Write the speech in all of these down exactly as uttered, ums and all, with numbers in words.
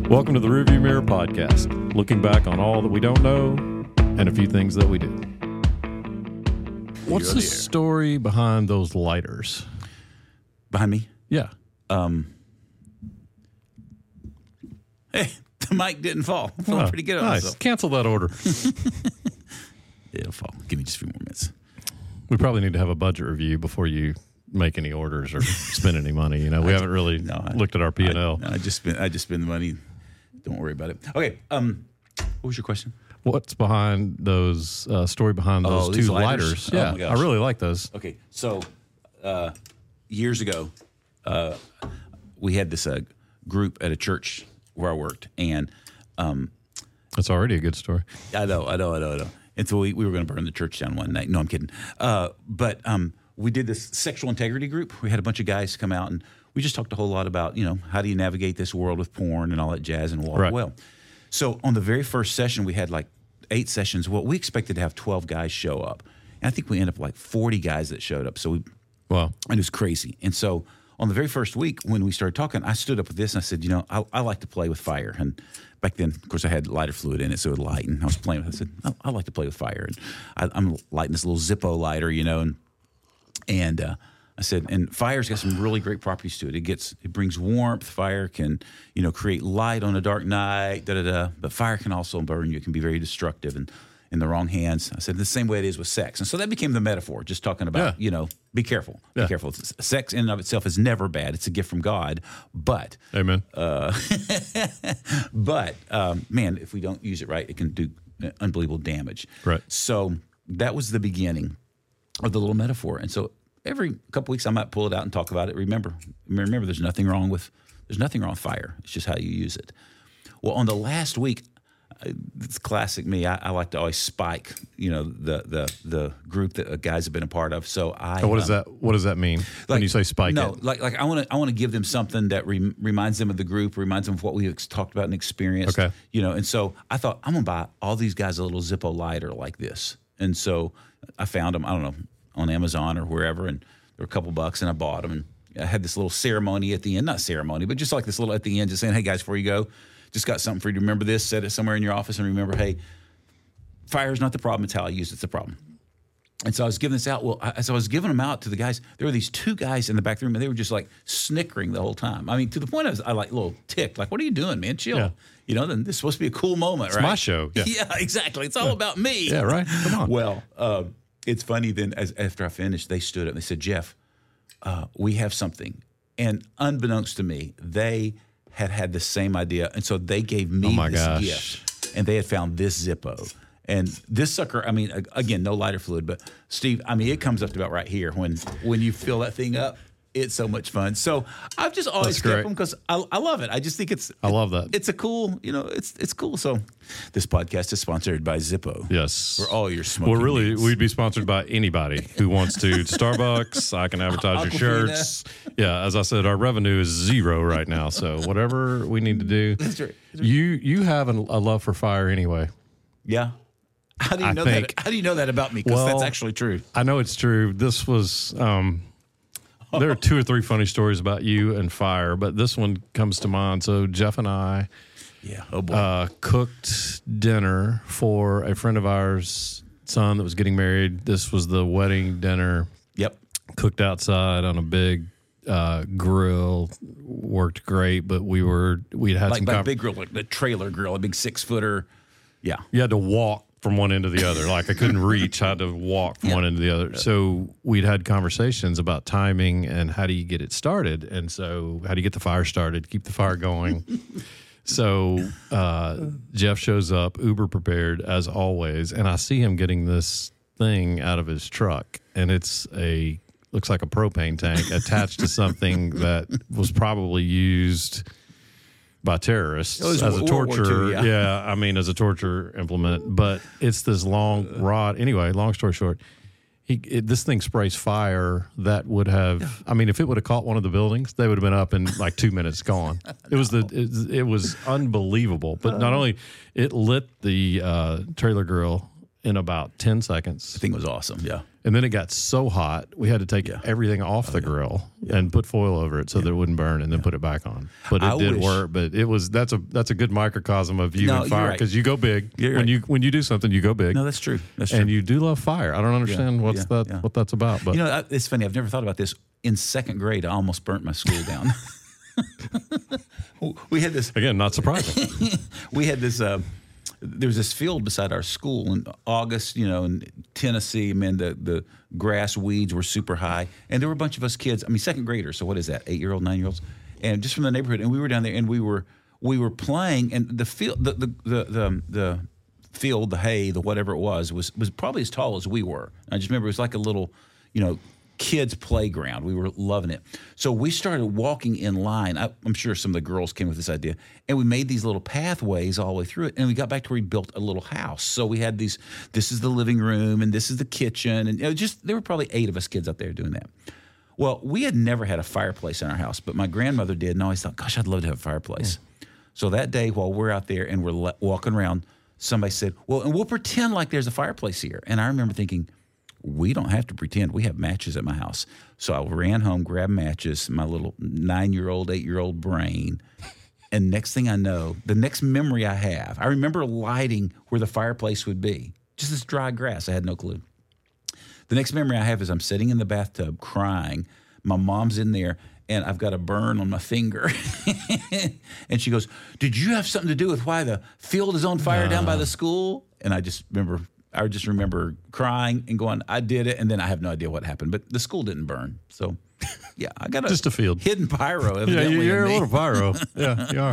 Welcome to the Rearview Mirror Podcast, looking back on all that we don't know and a few things that we do. What's the story behind those lighters? Behind me? Yeah. Um, hey, the mic didn't fall. I'm feeling Oh, pretty good on nice. myself. Cancel that order. It'll fall. Give me just a few more minutes. We probably need to have a budget review before you make any orders or spend any money. You know, we haven't really no, I, looked at our P and L. I, no, I just spend. I just spend the money. Don't worry about it. Okay. Um, what was your question? What's behind those uh, story behind those Oh, two these lighters? lighters? Oh, Yeah, my gosh. I really like those. Okay. So, uh, years ago, uh, we had this uh, group at a church where I worked, and um, That's already a good story. I know, I know, I know, I know. And so we, we were going to burn the church down one night. No, I'm kidding. Uh, but um, we did this sexual integrity group. We had a bunch of guys come out, and we just talked a whole lot about, you know, how do you navigate this world with porn and all that jazz and walk Right. well. So on the very first session, we had like eight sessions. Well, we expected to have twelve guys show up. And I think we ended up like forty guys that showed up. So we, Wow. and it was crazy. And so on the very first week when we started talking, I stood up with this and I said, you know, I, I like to play with fire. And back then, of course, I had lighter fluid in it, so it would light. And I was playing with it. I said, I, I like to play with fire. And I, I'm lighting this little Zippo lighter, you know, and and uh, I said, and fire's got some really great properties to it. It gets, it brings warmth. Fire can, you know, create light on a dark night, da da da. But fire can also burn you. It can be very destructive and in the wrong hands. I said the same way it is with sex, and so that became the metaphor. Just talking about, Yeah. you know, be careful, be Yeah. careful. Sex in and of itself is never bad. It's a gift from God, but Amen. uh, but um, man, if we don't use it right, it can do unbelievable damage. Right. So that was the beginning of the little metaphor. And so every couple weeks, I might pull it out and talk about it. Remember, remember, there's nothing wrong with there's nothing wrong with fire. It's just how you use it. Well, on the last week, uh, it's classic me. I, I like to always spike, you know, the the the group that uh, guys have been a part of. So I. Oh, what does um, that? What does that mean when like- you say spike No, it? like like I want to I want to give them something that re- reminds them of the group, reminds them of what we ex- talked about and experienced. Okay. You know, and so I thought I'm gonna buy all these guys a little Zippo lighter like this, and so I found them. I don't know, on Amazon or wherever, and they were a couple bucks, and I bought them, and I had this little ceremony at the end, not ceremony, but just like this little at the end, just saying, hey guys, before you go, just got something for you to remember this, set it somewhere in your office, and remember, hey, fire is not the problem, it's how I use it's the problem. And so I was giving this out. Well, I, as I was giving them out to the guys, there were these two guys in the back of the room, and they were just like snickering the whole time. I mean, to the point I was, I like a little ticked, like, what are you doing, man? Chill. Yeah. You know, then this is supposed to be a cool moment, It's right? my show. Yeah. Yeah, exactly. It's all about me. Yeah, right. Come on. Well, uh, it's funny then, as, after I finished, they stood up and they said, Jeff, uh, we have something. And unbeknownst to me, they had had the same idea. And so they gave me Oh, my this gosh. gift. And they had found this Zippo. And this sucker, I mean, again, no lighter fluid, but Steve, I mean, it comes up to about right here. When when you fill that thing up, it's so much fun. So I've just always That's kept great. them because I, I love it. I just think it's I love that. It's a cool, you know, it's it's cool. So this podcast is sponsored by Zippo. Yes. For all your smoking Well, really, needs. we'd be sponsored by anybody who wants to. Starbucks, I can advertise your Aquafina. shirts. Yeah, as I said, our revenue is zero right now. So whatever we need to do. That's right. That's right. You you have a, a love for fire anyway. Yeah. How do you I know think- that? How do you know that about me? Because Well, that's actually true. I know it's true. This was, um, there are two or three funny stories about you and fire, but this one comes to mind. So Jeff and I Yeah. Oh boy. uh, cooked dinner for a friend of ours' son that was getting married. This was the wedding dinner. yep. Cooked outside on a big uh, grill, worked great, but we were we'd had Like some like com- big grill, like the trailer grill, a big six footer. Yeah. you had to walk from one end to the other. Like I couldn't reach, I had to walk from Yeah. one end to the other. So we'd had conversations about timing and how do you get it started, and so how do you get the fire started, keep the fire going. So uh, Jeff shows up, uber prepared as always, and I see him getting this thing out of his truck, and it's a looks like a propane tank attached to something that was probably used by terrorists It was as a World War torture. Two, yeah. yeah, I mean, as a torture implement. But it's this long rod. Anyway, long story short, he it, this thing sprays fire that would have. I mean, if it would have caught one of the buildings, they would have been up in like two minutes, gone. It was the it, it was unbelievable. But not only it lit the uh, trailer grill in about ten seconds. The thing was awesome. Yeah. And then it got so hot, we had to take Yeah. everything off Oh, the yeah. grill Yeah. and put foil over it so that it wouldn't burn, and then put it back on. But it I did wish- work. But it was that's a that's a good microcosm of you No, and you're fire right. because you go big You're when right. you when you do something, you go big, No, that's true. That's true. and you do love fire. I don't understand what's yeah, that yeah. what that's about, but You know, I- it's funny. I've never thought about this. In second grade, I almost burnt my school down. we had this. again, not surprising. We had this. Uh, there was this field beside our school in August. You know, in Tennessee. Man, the the grass weeds were super high, and there were a bunch of us kids. I mean, second graders. So what is that? Eight year old, nine year olds, and just from the neighborhood. And we were down there, and we were we were playing, and the field, the the the the, the field, the hay, the whatever it was, was was probably as tall as we were. I just remember it was like a little, you know, kids' playground. We were loving it. So we started walking in line. I, I'm sure some of the girls came with this idea, and we made these little pathways all the way through it. And we got back to where we built a little house. So we had these. This is the living room, and this is the kitchen, and you know, just there were probably eight of us kids out there doing that. Well, we had never had a fireplace in our house, but my grandmother did, and I always thought, gosh, I'd love to have a fireplace. Mm. So that day, while we're out there and we're le- walking around, somebody said, well, and we'll pretend like there's a fireplace here. And I remember thinking, we don't have to pretend. We have matches at my house. So I ran home, grabbed matches, my little nine-year-old, eight-year-old brain. And next thing I know, the next memory I have, I remember lighting where the fireplace would be. Just this dry grass. I had no clue. The next memory I have is I'm sitting in the bathtub crying. My mom's in there, and I've got a burn on my finger. And she goes, did you have something to do with why the field is on fire uh. down by the school? And I just remember, I just remember crying and going, I did it. And then I have no idea what happened, but the school didn't burn. So yeah, I got a, just a field. Hidden pyro. Yeah, Evidently you're in a me. little pyro. Yeah, you are.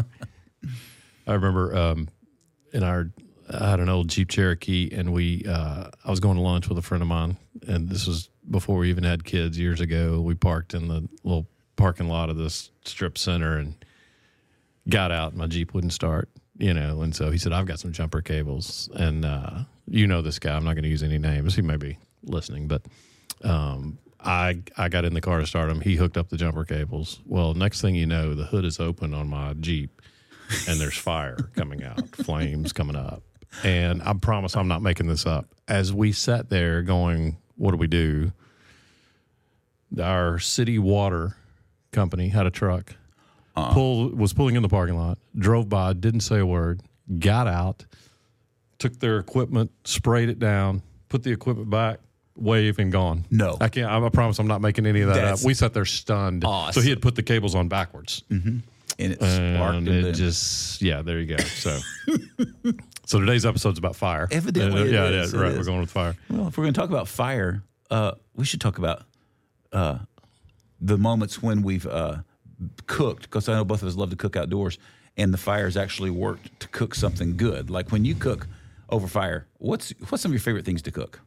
I remember um, in our, I had an old Jeep Cherokee, and we, uh, I was going to lunch with a friend of mine, and this was before we even had kids years ago. We parked in the little parking lot of this strip center and got out. My Jeep wouldn't start, you know, and so he said, I've got some jumper cables. And uh, you know this guy. I'm not going to use any names. He may be listening, but um, I I got in the car to start him. He hooked up the jumper cables. Well, next thing you know, the hood is open on my Jeep, and there's fire coming out, flames coming up. And I promise I'm not making this up. As we sat there going, what do we do? Our city water company had a truck, uh-uh. pull, was pulling in the parking lot, drove by, didn't say a word, got out, took their equipment, sprayed it down, put the equipment back, wave, and gone. No. I can't. I promise I'm not making any of that That's up. We sat there stunned. Awesome. So he had put the cables on backwards. Mm-hmm. And it sparked. And into it just, yeah, there you go. So so today's episode's about fire. Evidently Uh, it yeah, is. yeah, It right. is. We're going with fire. Well, if we're going to talk about fire, uh, we should talk about uh, the moments when we've uh, cooked, because I know both of us love to cook outdoors, and the fire's actually worked to cook something good. Like when you cook over fire, what's what's some of your favorite things to cook?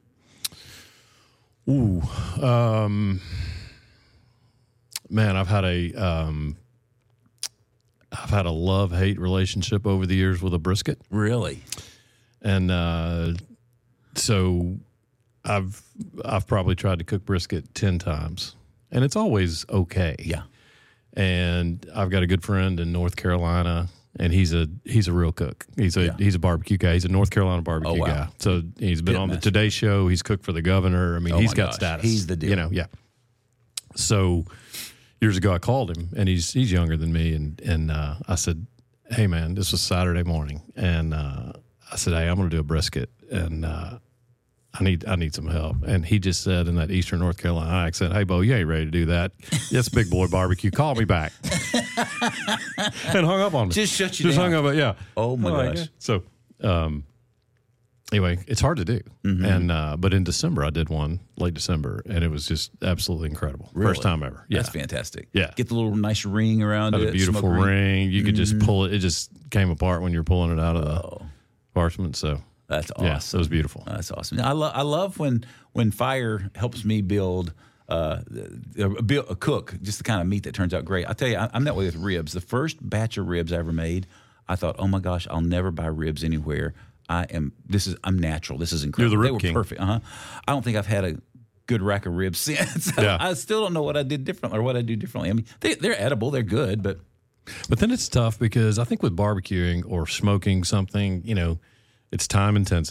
Ooh, um, man, I've had a um, I've had a love-hate relationship over the years with a brisket. Really? And uh, so I've I've probably tried to cook brisket ten times, and it's always okay. Yeah. And I've got a good friend in North Carolina, and he's a he's a real cook. He's a Yeah. he's a barbecue guy. He's a North Carolina barbecue Oh, wow. guy. So he's been Pit on the master. Today Show. He's cooked for the governor. I mean, Oh, he's my got gosh. status. He's the deal. You know, yeah. So years ago, I called him, and he's he's younger than me, and and uh, I said, "Hey, man, this was Saturday morning, and uh, I said, hey, I'm going to do a brisket, and uh, I need I need some help." And he just said in that Eastern North Carolina accent, "Hey, Bo, you ain't ready to do that. Yes, Big Boy Barbecue. Call me back." And hung up on me. Just shut you Just down. hung up. Yeah. Oh, my Like, gosh. So, um, anyway, it's hard to do. Mm-hmm. And uh, but in December, I did one late December, and it was just absolutely incredible. Really? First time ever. Yeah. That's fantastic. Yeah. Get the little nice ring around Had it. a beautiful smoke ring. You could just Mm-hmm. pull it. It just came apart when you were pulling it out of the Oh, parchment. So that's awesome. yeah, it was beautiful. That's awesome. I love I love when when fire helps me build uh, a, a, a cook just the kind of meat that turns out great. I tell you, I, I'm that way with ribs. The first batch of ribs I ever made, I thought, oh my gosh, I'll never buy ribs anywhere. I am. This is. I'm natural. This is incredible. You're the they rib were king. perfect. Uh huh. I don't think I've had a good rack of ribs since. Yeah. I still don't know what I did differently or what I do differently. I mean, they, they're edible. They're good, but But then it's tough because I think with barbecuing or smoking something, you know, it's time intensive.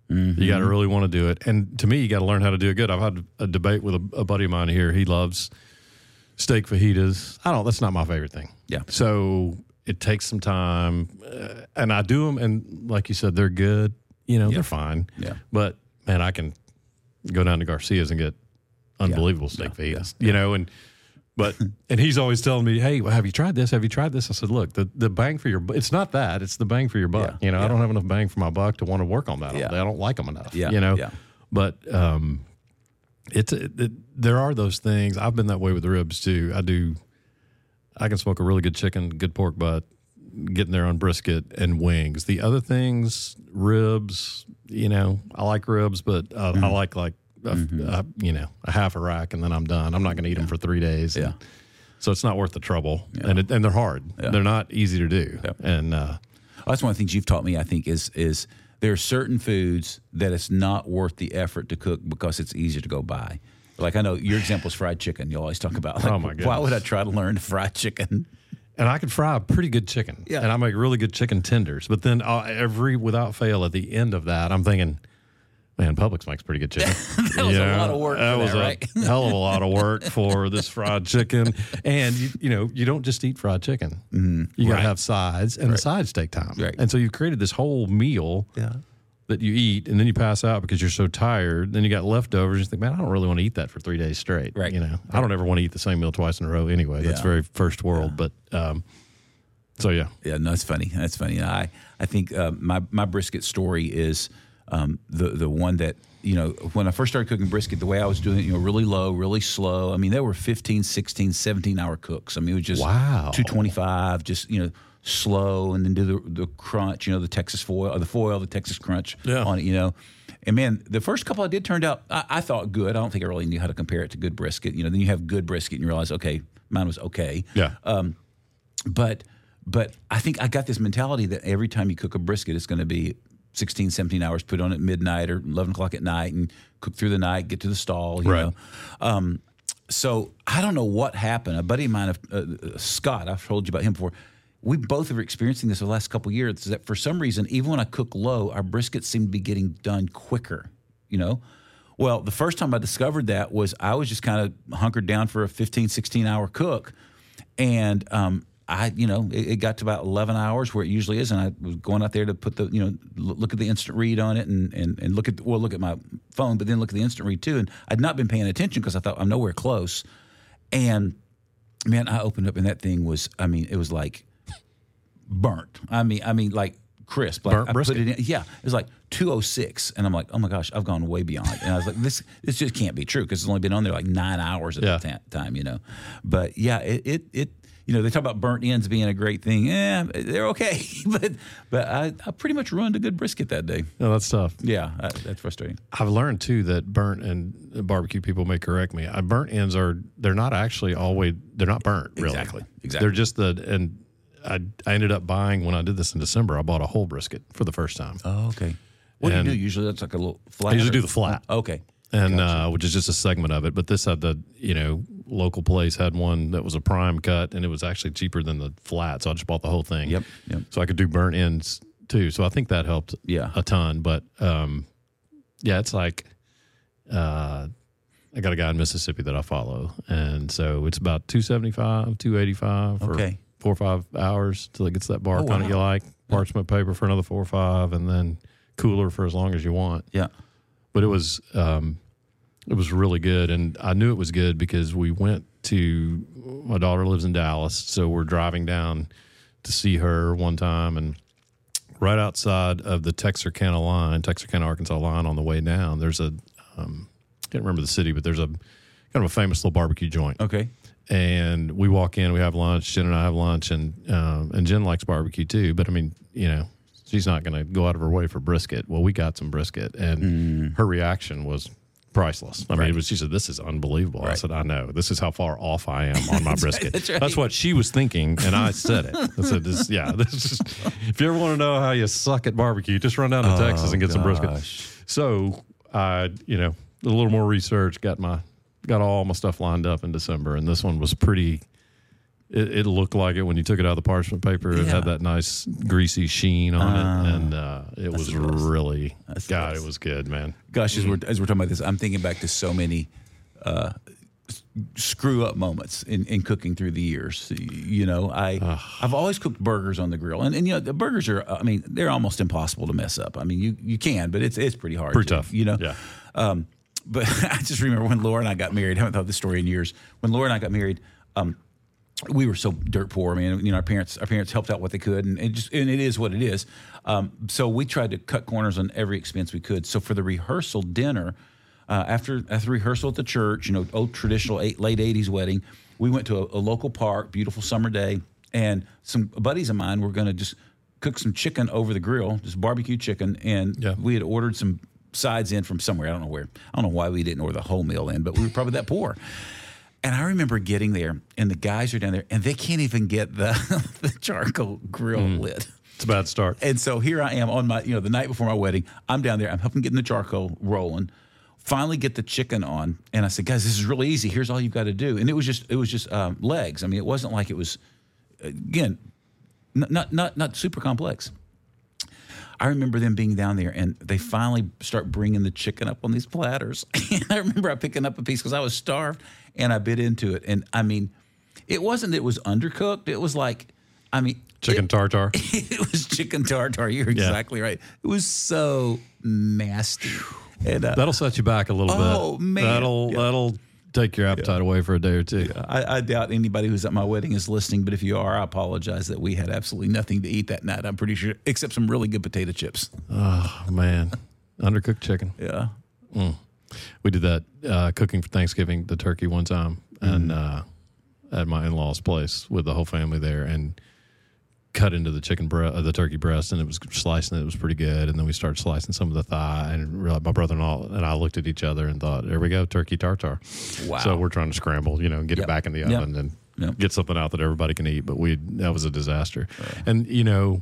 Mm-hmm. You got to really want to do it. And to me, you got to learn how to do it good. I've had a debate with a, a buddy of mine here. He loves steak fajitas. I don't, that's not my favorite thing. Yeah. So it takes some time. Uh, and I do them. And like you said, they're good. You know, yeah. they're fine. Yeah. But man, I can go down to Garcia's and get unbelievable yeah. steak yeah. fajitas, yeah. you know, and, but, and he's always telling me, hey, well, have you tried this? Have you tried this? I said, look, the, the bang for your, it's not that, it's the bang for your buck. Yeah. You know, yeah. I don't have enough bang for my buck to want to work on that yeah. all day. I don't like them enough, yeah. you know, yeah. but, um, it's, it, it, there are those things. I've been that way with the ribs too. I do, I can smoke a really good chicken, good pork butt, getting there on brisket and wings. The other things, ribs, you know, I like ribs, but uh, mm. I like like, a, mm-hmm. a, you know, a half a rack and then I'm done. I'm not going to eat yeah. them for three days. Yeah. And, so it's not worth the trouble, yeah. and it, and they're hard. Yeah. They're not easy to do. Yeah. And uh, well, that's one of the things you've taught me. I think is is there are certain foods that it's not worth the effort to cook because it's easier to go buy. Like I know your example is fried chicken. You always talk about. Like, oh my goodness. Why would I try to learn to fry chicken? And I could fry a pretty good chicken. Yeah. And I make really good chicken tenders. But then uh, every without fail at the end of that, I'm thinking, man, Publix makes pretty good chicken. that was you know, a lot of work. That for was that, a right? hell of a lot of work for this fried chicken. And, you, you know, you don't just eat fried chicken. Mm-hmm. You got to right. have sides, and right. the sides take time. Right. And so you've created this whole meal yeah. that you eat, and then you pass out because you're so tired. Then you got leftovers. And you think, man, I don't really want to eat that for three days straight. Right. You know, right. I don't ever want to eat the same meal twice in a row anyway. That's yeah. very first world. Yeah. But um, so, yeah. Yeah, no, that's funny. That's funny. I, I think uh, my, my brisket story is um, the, the one that, you know, when I first started cooking brisket, the way I was doing it, you know, really low, really slow. I mean, there were fifteen, sixteen, seventeen hour cooks. I mean, it was just wow. two twenty-five, just, you know, slow, and then do the, the crunch, you know, the Texas foil, or the foil, the Texas crunch yeah. on it, you know. And man, the first couple I did turned out, I, I thought good. I don't think I really knew how to compare it to good brisket. You know, then you have good brisket and you realize, okay, mine was okay. Yeah. Um, but, but I think I got this mentality that every time you cook a brisket, it's going to be sixteen, seventeen hours, put on at midnight or eleven o'clock at night and cook through the night, get to the stall, you right. know. Um, so I don't know what happened. A buddy of mine, uh, Scott, I've told you about him before. We both are experiencing this for the last couple of years, that for some reason, even when I cook low, our briskets seem to be getting done quicker, you know. Well, the first time I discovered that was I was just kind of hunkered down for a fifteen, sixteen hour cook. And um, I, you know, it, it got to about eleven hours where it usually is. And I was going out there to put the, you know, look at the instant read on it and, and, and look at, well, look at my phone, but then look at the instant read too. And I'd not been paying attention because I thought I'm nowhere close. And man, I opened up and that thing was, I mean, it was like burnt. I mean, I mean, like crisp. Like Burnt I brisket. put it in, yeah, it was like two oh six. And I'm like, oh my gosh, I've gone way beyond. And I was like, this, this just can't be true because it's only been on there like nine hours at yeah. that time, you know. But yeah, it, it, it, you know, they talk about burnt ends being a great thing. Yeah, they're okay. but but I, I pretty much ruined a good brisket that day. No, that's tough. Yeah, I, that's frustrating. I've learned too that burnt, and barbecue people may correct me. I burnt ends are they're not actually always they're not burnt really. Exactly. Exactly. They're just the and I I ended up buying when I did this in December. I bought a whole brisket for the first time. Oh, okay. What And do you do? Usually that's like a little flat. I usually or- do the flat. Oh, okay. and Gotcha. uh, which is just a segment of it. But this had the you know local place had one that was a prime cut, and it was actually cheaper than the flat, so I just bought the whole thing. Yep. Yep. So I could do burnt ends too. So I think that helped Yeah. a ton. But um, yeah, it's like uh, I got a guy in Mississippi that I follow, and so it's about two seventy five, two eighty five for Okay. four or five hours till it gets that bark Oh, on it wow. you like. Parchment paper for another four or five, and then cooler for as long as you want. Yeah. But it was um, it was really good, and I knew it was good because we went to my daughter lives in Dallas, so we're driving down to see her one time, and right outside of the Texarkana line, Texarkana, Arkansas line, on the way down, there's a um, can't remember the city, but there's a kind of a famous little barbecue joint. Okay. And we walk in, we have lunch. Jen and I have lunch, and um, and Jen likes barbecue too. But I mean, you know, she's not going to go out of her way for brisket. Well, we got some brisket, and Mm. her reaction was priceless. I mean, Right. it was, she said, "This is unbelievable." I Right. said, "I know. This is how far off I am on my brisket." that's right. That's what she was thinking, and I said it. I said, "This, yeah, this is." If you ever want to know how you suck at barbecue, just run down to Oh, Texas and get some brisket. gosh. So I, you know, a little more research, got my got all my stuff lined up in December, and this one was pretty it, it looked like it when you took it out of the parchment paper. It Yeah. had that nice greasy sheen on Uh, it, and uh, it was the best. really, That's the God, best. it was good, man. Gosh, as we're as we're talking about this, I'm thinking back to so many uh, s- screw up moments in, in cooking through the years. You know, I I've always cooked burgers on the grill, and, and you know the burgers are. I mean, they're almost impossible to mess up. I mean, you you can, but it's it's pretty hard. Pretty to, tough. You know. Yeah. Um, but I just remember when Laura and I got married. I haven't told this story in years. When Laura and I got married, um, we were so dirt poor. I mean, you know, our parents our parents helped out what they could, and it just and it is what it is. Um, so we tried to cut corners on every expense we could. So for the rehearsal dinner, uh, after after rehearsal at the church, you know, old traditional eight, late eighties wedding, we went to a, a local park, beautiful summer day, and some buddies of mine were going to just cook some chicken over the grill, just barbecue chicken, and Yeah. we had ordered some sides in from somewhere. I don't know where. I don't know why we didn't order the whole meal in, but we were probably that poor. And I remember getting there, and the guys are down there, and they can't even get the, the charcoal grill lit. It's a bad start. And so here I am on my, you know, the night before my wedding. I'm down there. I'm helping getting the charcoal rolling. Finally, get the chicken on, and I said, "Guys, this is really easy. Here's all you've got to do." And it was just, it was just um, legs. I mean, it wasn't like it was, again, n- not not not super complex. I remember them being down there, and they finally start bringing the chicken up on these platters. And I remember I picking up a piece because I was starved, and I bit into it. And I mean, it wasn't that it was undercooked. It was like, I mean, Chicken it, tartare. it was chicken tartare. You're exactly right. It was so nasty. And, uh, That'll set you back a little bit. Oh, man. That'll Yeah. that'll take your appetite away for a day or two. I, I doubt anybody who's at my wedding is listening, but if you are, I apologize that we had absolutely nothing to eat that night. I'm pretty sure, except some really good potato chips. Oh man, undercooked chicken. Yeah. We did that uh, cooking for Thanksgiving, the turkey one time, and uh, at my in-laws' place with the whole family there, and cut into the chicken bre- uh, the turkey breast, and it was slicing it. It was pretty good, and then we started slicing some of the thigh, and realized my brother-in-law and I looked at each other and thought, "There we go, turkey tartare." Wow. So we're trying to scramble, you know, get Yep. it back in the Yep. oven and Yep. get something out that everybody can eat. But we that was a disaster, and you know.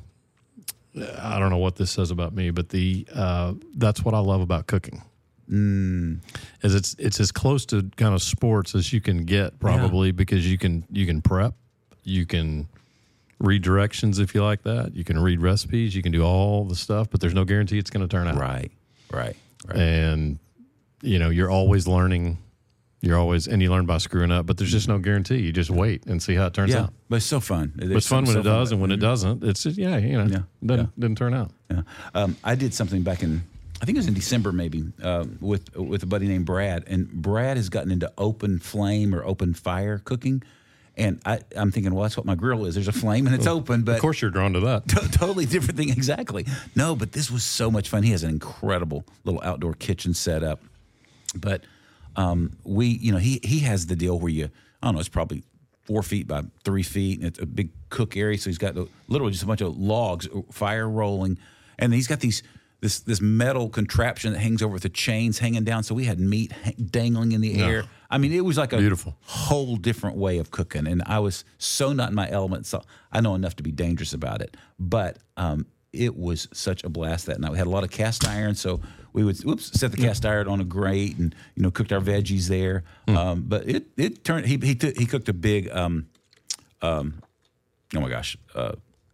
I don't know what this says about me, but the uh, that's what I love about cooking. Mm. Is it's it's as close to kind of sports as you can get, probably, because you can you can prep, you can read directions if you like that, you can read recipes, you can do all the stuff, but there's no guarantee it's going to turn out. Right, right, right. And you know, you're always learning. You're always and you learn by screwing up, but there's just no guarantee. You just wait and see how it turns Yeah, out. but it's so fun. But it's fun when so it does, fun. and when it doesn't, it's just, yeah, you know, Yeah, doesn't, yeah. didn't turn out. Yeah. Um, I did something back in, I think it was in December maybe, uh, with with a buddy named Brad. And Brad has gotten into open flame or open fire cooking. And I, I'm thinking, well, that's what my grill is. There's a flame and it's open, but Of course, you're drawn to that. t- totally different thing. Exactly. No, but this was so much fun. He has an incredible little outdoor kitchen set up. But um, we, you know, he he has the deal where you, I don't know, it's probably four feet by three feet, and it's a big cook area. So he's got the, literally just a bunch of logs, fire rolling, and he's got these this this metal contraption that hangs over with the chains hanging down. So we had meat ha- dangling in the air. I mean, it was like a Beautiful. whole different way of cooking, and I was so not in my element. So I know enough to be dangerous about it, but um, it was such a blast that night. We had a lot of cast iron, so we would whoops set the cast iron on a grate, and you know cooked our veggies there. Um, but it it turned he he took, he cooked a big um um oh my gosh uh,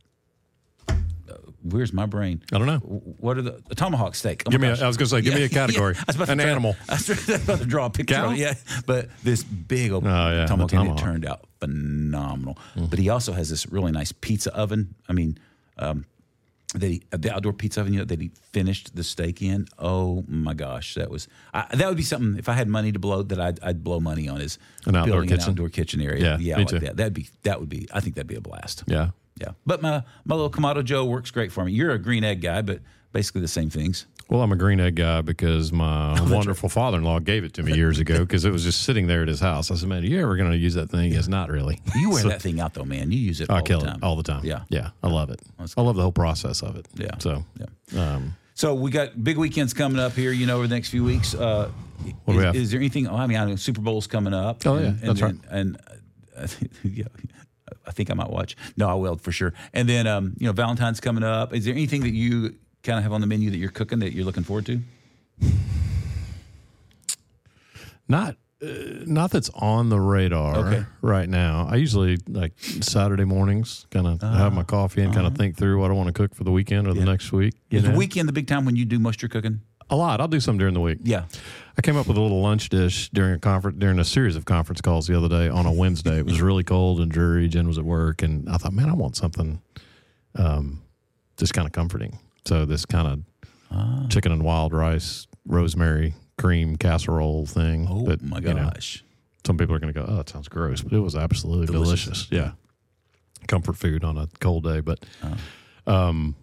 uh, where's my brain? I don't know. What are the a tomahawk steak? Oh Give my me. A, gosh. I was going to say, give me a category. I was about to An try- animal. I was about to draw a picture. Cow? Of it, yeah, but this big old Oh, yeah, the tomahawk, and it tomahawk. turned out phenomenal. But he also has this really nice pizza oven. I mean, um, that he, the outdoor pizza oven, you know, that he finished the steak in. Oh my gosh, that was I, that would be something. If I had money to blow, that I'd, I'd blow money on is An outdoor building kitchen? an outdoor kitchen area. Yeah, yeah, me like too. that. That'd be that would be. I think that'd be a blast. Yeah. Yeah, but my my little Kamado Joe works great for me. You're a green egg guy, but basically the same things. Well, I'm a green egg guy because my wonderful father-in-law gave it to me years ago because it was just sitting there at his house. I said, "Man, are you ever going to use that thing?" He goes, "Not really." You wear So that thing out though, man. You use it I all kill the time. it all the time. Yeah. yeah, I love it. That's I love the whole process of it. Yeah. So, Yeah. um, So we got big weekends coming up here, you know, over the next few weeks. Uh, What do is, we have? is there anything? Oh, I mean, I know Super Bowl's coming up. Oh, yeah, and, that's and, And, uh, yeah, I think I might watch. No, I will for sure. And then, um, you know, Valentine's coming up. Is there anything that you kind of have on the menu that you're cooking that you're looking forward to? not not that's on the radar Okay. right now. I usually like Saturday mornings, kind of Uh, have my coffee and kind of think through what I want to cook for the weekend or the next week. You Is the know? weekend the big time when you do most of your cooking? A lot. I'll do some during the week. Yeah. I came up with a little lunch dish during a conference, during a series of conference calls the other day on a Wednesday. It was really cold and dreary. Jen was at work, and I thought, man, I want something, um, just kind of comforting. So this kind of Ah. chicken and wild rice, rosemary cream casserole thing. Oh, that, my you know, gosh. some people are going to go, oh, it sounds gross, but it was absolutely delicious. Delicious. Yeah. Comfort food on a cold day. But um,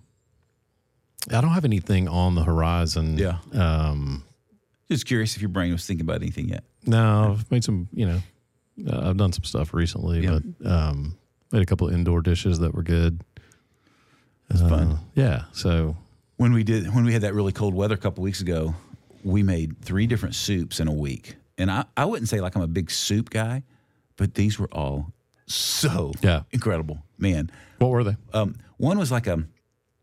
I don't have anything on the horizon. Yeah. Um, Just curious if your brain was thinking about anything yet. no, I've made some, you know, uh, I've done some stuff recently, Yeah. but um, made a couple of indoor dishes that were good. It's Uh, fun. Yeah. So, When we did, when we had that really cold weather a couple weeks ago, we made three different soups in a week. And I, I wouldn't say like I'm a big soup guy, but these were all so Yeah. incredible, man. what were they? Um, one was like a,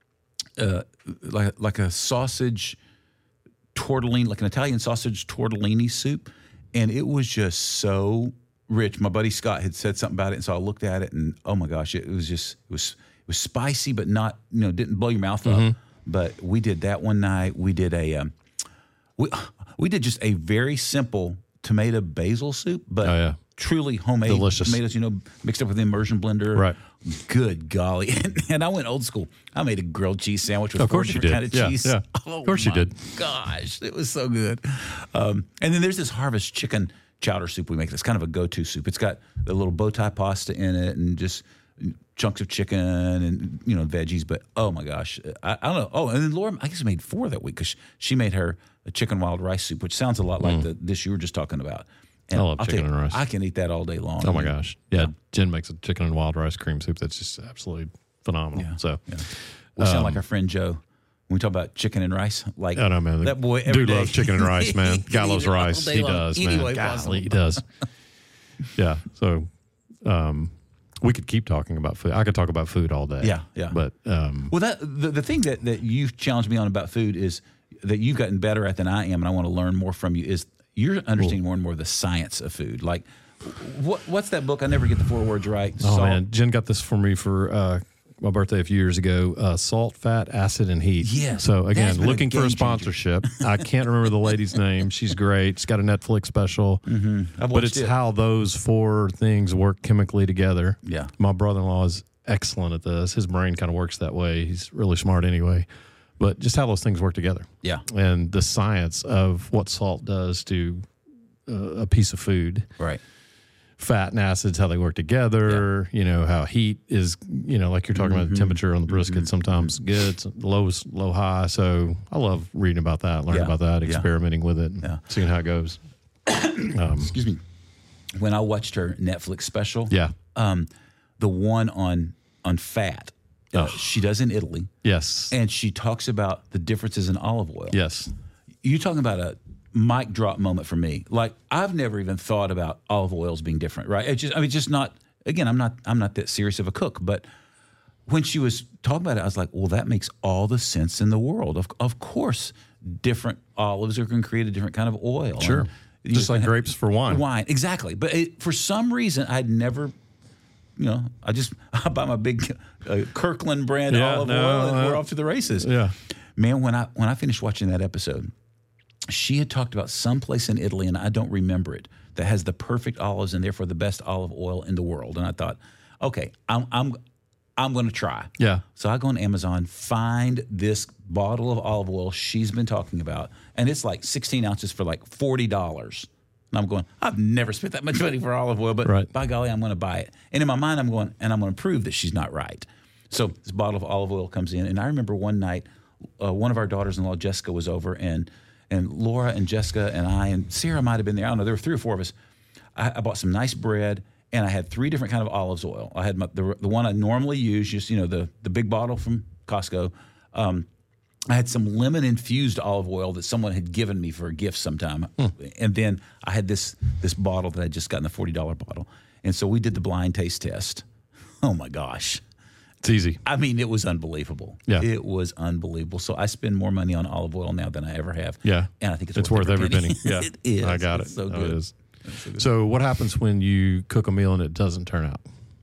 uh, like like a sausage tortellini, like an Italian sausage tortellini soup, and it was just so rich. My buddy Scott had said something about it, and so I looked at it, and oh my gosh, it was just it was it was spicy, but not you know didn't blow your mouth up. But we did that one night. We did a um, we we did just a very simple tomato basil soup, but Oh, yeah. truly homemade Delicious. tomatoes, you know, mixed up with the immersion blender. Right. Good golly. And, and I went old school. I made a grilled cheese sandwich with Of four course you different did. kind of Yeah, cheese. yeah. Oh, Of course you my did. Gosh, it was so good. Um, and then there's this Harvest chicken chowder soup we make. That's kind of a go-to soup. It's got a little bow tie pasta in it and just chunks of chicken and, you know, veggies. But, oh, my gosh. I, I don't know. Oh, and then Laura, I guess, made four that week because she made her a chicken wild rice soup, which sounds a lot like the dish you were just talking about. And I love I'll tell chicken you, and rice. I can eat that all day long. Oh my gosh. Yeah, Jen makes a chicken and wild rice cream soup that's just absolutely phenomenal. Yeah. So, Yeah. We sound like our friend Joe. When we talk about chicken and rice, like I don't know, man. that boy every Dude day. loves chicken and rice, man. Guy He loves eat it all rice. day He long. does, Any man. way Golly, possible. he does. Yeah. So, um, we could keep talking about food. I could talk about food all day. Yeah, yeah. But um, Well, that the, the thing that, that you've challenged me on about food is that you've gotten better at than I am, and I want to learn more from you, is you're understanding more and more the science of food. Like, what what's that book? I never get the four words right. oh Salt. man, Jen got this for me for uh, my birthday a few years ago. Uh, salt, fat, acid, and heat. Yeah, So that's again, been a looking for game a changer. sponsorship. I can't remember the lady's name. She's great. She's got a Netflix special. I've But watched it's it. how those four things work chemically together. Yeah. My brother-in-law is excellent at this. His brain kind of works that way. He's really smart anyway. But just how those things work together. Yeah. And the science of what salt does to uh, a piece of food. Right. Fat and acids, how they work together. You know, how heat is, you know, like you're talking about the temperature on the brisket, sometimes good, low, low, high. So I love reading about that, learning Yeah. about that, Yeah. experimenting with it, and Yeah. seeing how it goes. Excuse me. When I watched her Netflix special, Yeah. um, the one on on fat, uh, Oh. she does in Italy, Yes. and she talks about the differences in olive oil. Yes. You're talking about a mic drop moment for me. Like, I've never even thought about olive oils being different, right? It's just, I mean, just not. Again, I'm not. I'm not that serious of a cook, but when she was talking about it, I was like, well, that makes all the sense in the world. Of of course, different olives are going to create a different kind of oil. Sure. And you Just like can have- grapes for wine. Wine, exactly. But it, for some reason, I'd never. You know, I just I buy my big uh, Kirkland brand Yeah, olive no, oil, and no. we're off to the races. Yeah. Man, when I when I finished watching that episode, she had talked about some place in Italy, and I don't remember it, that has the perfect olives and therefore the best olive oil in the world. And I thought, okay, I'm I'm I'm going to try. Yeah. So I go on Amazon, find this bottle of olive oil she's been talking about, and it's like sixteen ounces for like forty dollars. And I'm going, I've never spent that much money for olive oil, but Right. by golly, I'm going to buy it. And in my mind, I'm going, and I'm going to prove that she's not right. So this bottle of olive oil comes in, and I remember one night, uh, one of our daughters-in-law, Jessica, was over, and and Laura and Jessica and I and Sarah might have been there. I don't know. There were three or four of us. I, I bought some nice bread, and I had three different kind of olives oil. I had my, the the one I normally use, just you know the the big bottle from Costco. Um, I had some lemon infused olive oil that someone had given me for a gift sometime, and then I had this this bottle that I just got in the forty dollar bottle, and so we did the blind taste test. Oh my gosh. It's easy. I mean, it was unbelievable. Yeah. It was unbelievable. So I spend more money on olive oil now than I ever have. Yeah. And I think it's, It's worth every penny. penny. Yeah. It is. I got It's it. so Oh, good. it is. so good. So what happens when you cook a meal and it doesn't turn out?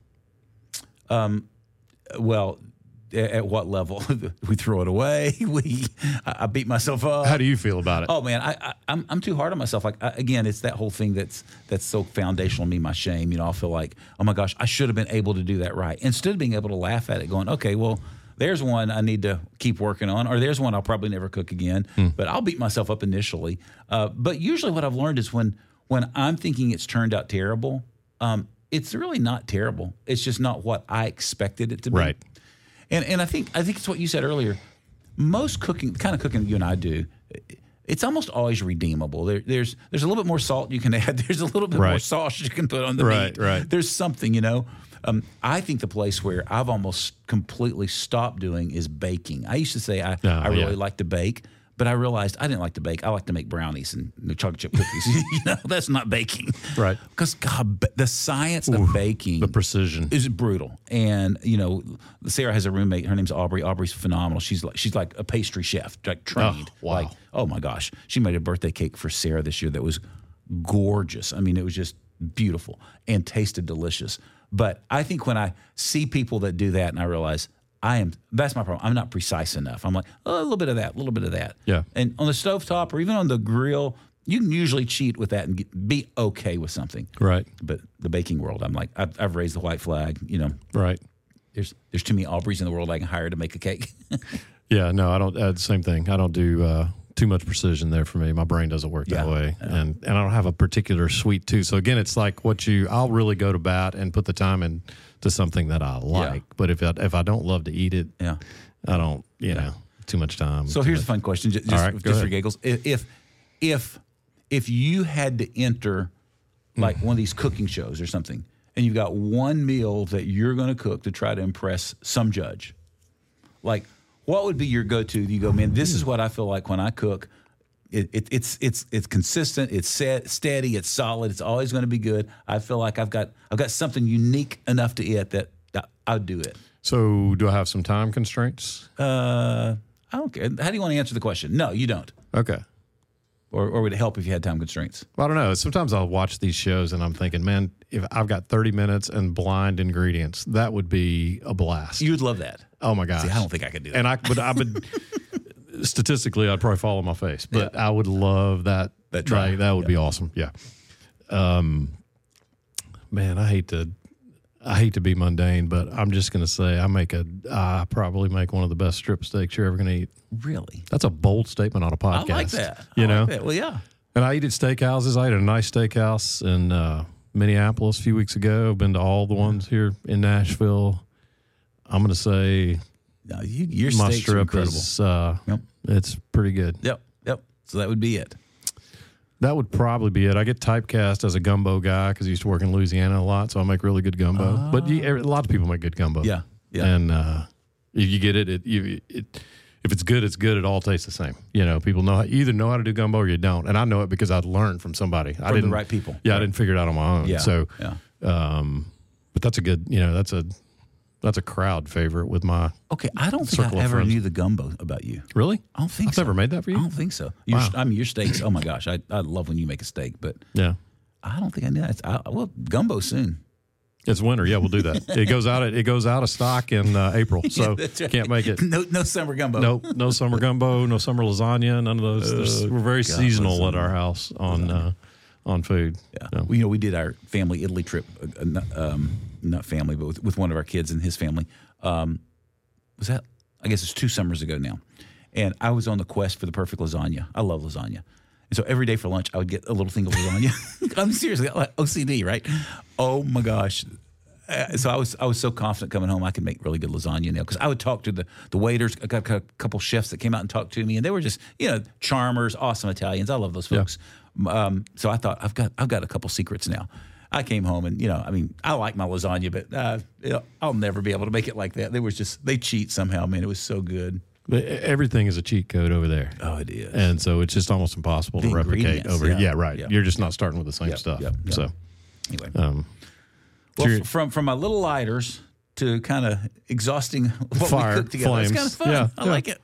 Um, well, at, at what level? We throw it away. We, I, I beat myself up. How do you feel about it? Oh man, I, I I'm I'm too hard on myself. Like I, again, it's that whole thing that's that's so foundational to me. My shame. You know, I'll feel like, oh my gosh, I should have been able to do that right. Instead of being able to laugh at it, going, okay, well, there's one I need to keep working on, or there's one I'll probably never cook again. Hmm. But I'll beat myself up initially. Uh, but usually, what I've learned is when when I'm thinking it's turned out terrible, um, it's really not terrible. It's just not what I expected it to be. Right. And and I think I think it's what you said earlier. Most cooking, the kind of cooking you and I do, it's almost always redeemable. There, there's there's a little bit more salt you can add. There's a little bit right. more sauce you can put on the right, meat. Right. There's something, you know. Um, I think the place where I've almost completely stopped doing is baking. I used to say I, oh, I really yeah. like to bake, but I realized I didn't like to bake. I like to make brownies and chocolate chip cookies. You know, that's not baking. Right. Because, God, the science Ooh, of baking. The precision. Is brutal. And, you know, Sarah has a roommate. Her name's Aubrey. Aubrey's phenomenal. She's like she's like a pastry chef, like trained. Oh, wow. Like, oh, my gosh. She made a birthday cake for Sarah this year that was gorgeous. I mean, it was just beautiful and tasted delicious. But I think when I see people that do that and I realize I am, that's my problem. I'm not precise enough. I'm like, oh, a little bit of that, a little bit of that. Yeah. And on the stovetop or even on the grill, you can usually cheat with that and get, be okay with something. Right. But the baking world, I'm like, I've, I've raised the white flag. You know, right. There's there's too many Aubreys in the world I can hire to make a cake. Yeah, no, I don't. Uh, same thing. I don't do uh, too much precision there for me. My brain doesn't work Yeah, that way, yeah. and and I don't have a particular sweet tooth. So again, it's like what you. I'll really go to bat and put the time into something that I like. Yeah. But if I, if I don't love to eat it, Yeah. I don't. You know, too much time. So too here's much. a fun question, just, All right, just, go just for ahead. giggles. If if if if you had to enter like one of these cooking shows or something, and you've got one meal that you're going to cook to try to impress some judge, like what would be your go-to? You go, man, this is what I feel like when I cook. It, it, it's it's it's consistent. It's set, steady. It's solid. It's always going to be good. I feel like I've got I've got something unique enough to it that, that I'll do it. So do I have some time constraints? Uh, I don't care. How do you want to answer the question? No, you don't. Okay. Or, or would it help if you had time constraints? Well, I don't know. Sometimes I'll watch these shows and I'm thinking, man, if I've got thirty minutes and blind ingredients, that would be a blast. You'd love that. Oh my gosh. See, I don't think I could do that. And I would, I would, statistically, I'd probably fall on my face, but Yeah. I would love that. That try. Like, that would Yeah. be awesome. Yeah. Um, man, I hate to, I hate to be mundane, but I'm just going to say I make a, I probably make one of the best strip steaks you're ever going to eat. Really? That's a bold statement on a podcast. I like that. You I know? like that. Well, yeah. And I eat at steakhouses. I ate at a nice steakhouse in uh, Minneapolis a few weeks ago. I've been to all the ones here in Nashville. I'm going to say No, you, your my steaks are strip incredible. is uh, Yep. it's pretty good. Yep. Yep. So that would be it. That would probably be it. I get typecast as a gumbo guy because I used to work in Louisiana a lot, so I make really good gumbo. But you, a lot of people make good gumbo. Yeah. Yeah. And uh, if you get it, it, you, it, if it's good, it's good. It all tastes the same. You know, people know you either know how to do gumbo or you don't. And I know it because I'd learned from somebody. I From didn't the right people. Yeah, Right. I didn't figure it out on my own. Yeah. So, yeah. um, but that's a good. You know, that's a that's a crowd favorite with my. Okay. I don't think Circle I of ever friends. knew the gumbo about you. Really? I don't think I've so. never made that for I you. don't think so. Your, Wow. I mean, your steaks. Oh my gosh, I, I love when you make a steak, but Yeah. I don't think I knew that. I, well, gumbo soon. It's winter. Yeah, we'll do that. It goes out. It goes out of stock in uh, April, so That's right. can't make it. No, no summer gumbo. No, no summer gumbo, no summer lasagna, none of those. There's- we're very God, seasonal at lasagna. our house on uh, on food. Yeah. So, Well, you know, we did our family Italy trip, uh, uh, not- um, not family, but with, with one of our kids and his family. Um, was that, I guess it's two summers ago now. And I was on the quest for the perfect lasagna. I love lasagna. And so every day for lunch, I would get a little thing of lasagna. I'm seriously, like O C D, right? Oh my gosh. Uh, so I was I was so confident coming home I could make really good lasagna now because I would talk to the, the waiters. I got a couple chefs that came out and talked to me, and they were just, you know, charmers, awesome Italians. I love those folks. Um, so I thought I've got I've got a couple secrets now. I came home and, you know, I mean, I like my lasagna, but uh, you know, I'll never be able to make it like that. They was just they cheat somehow, man. It was so good. but everything is a cheat code over there, Oh, it is. and so it's just almost impossible The to replicate ingredients, over. yeah. Yeah, right. Yeah. You're just not starting with the same Yep, stuff. yep, yep. So, Anyway. um, Well, Cheer- f- from from my little lighters to kind of exhausting what Fire, we cooked together. It's flames. kind of fun. Yeah, I yeah. like it.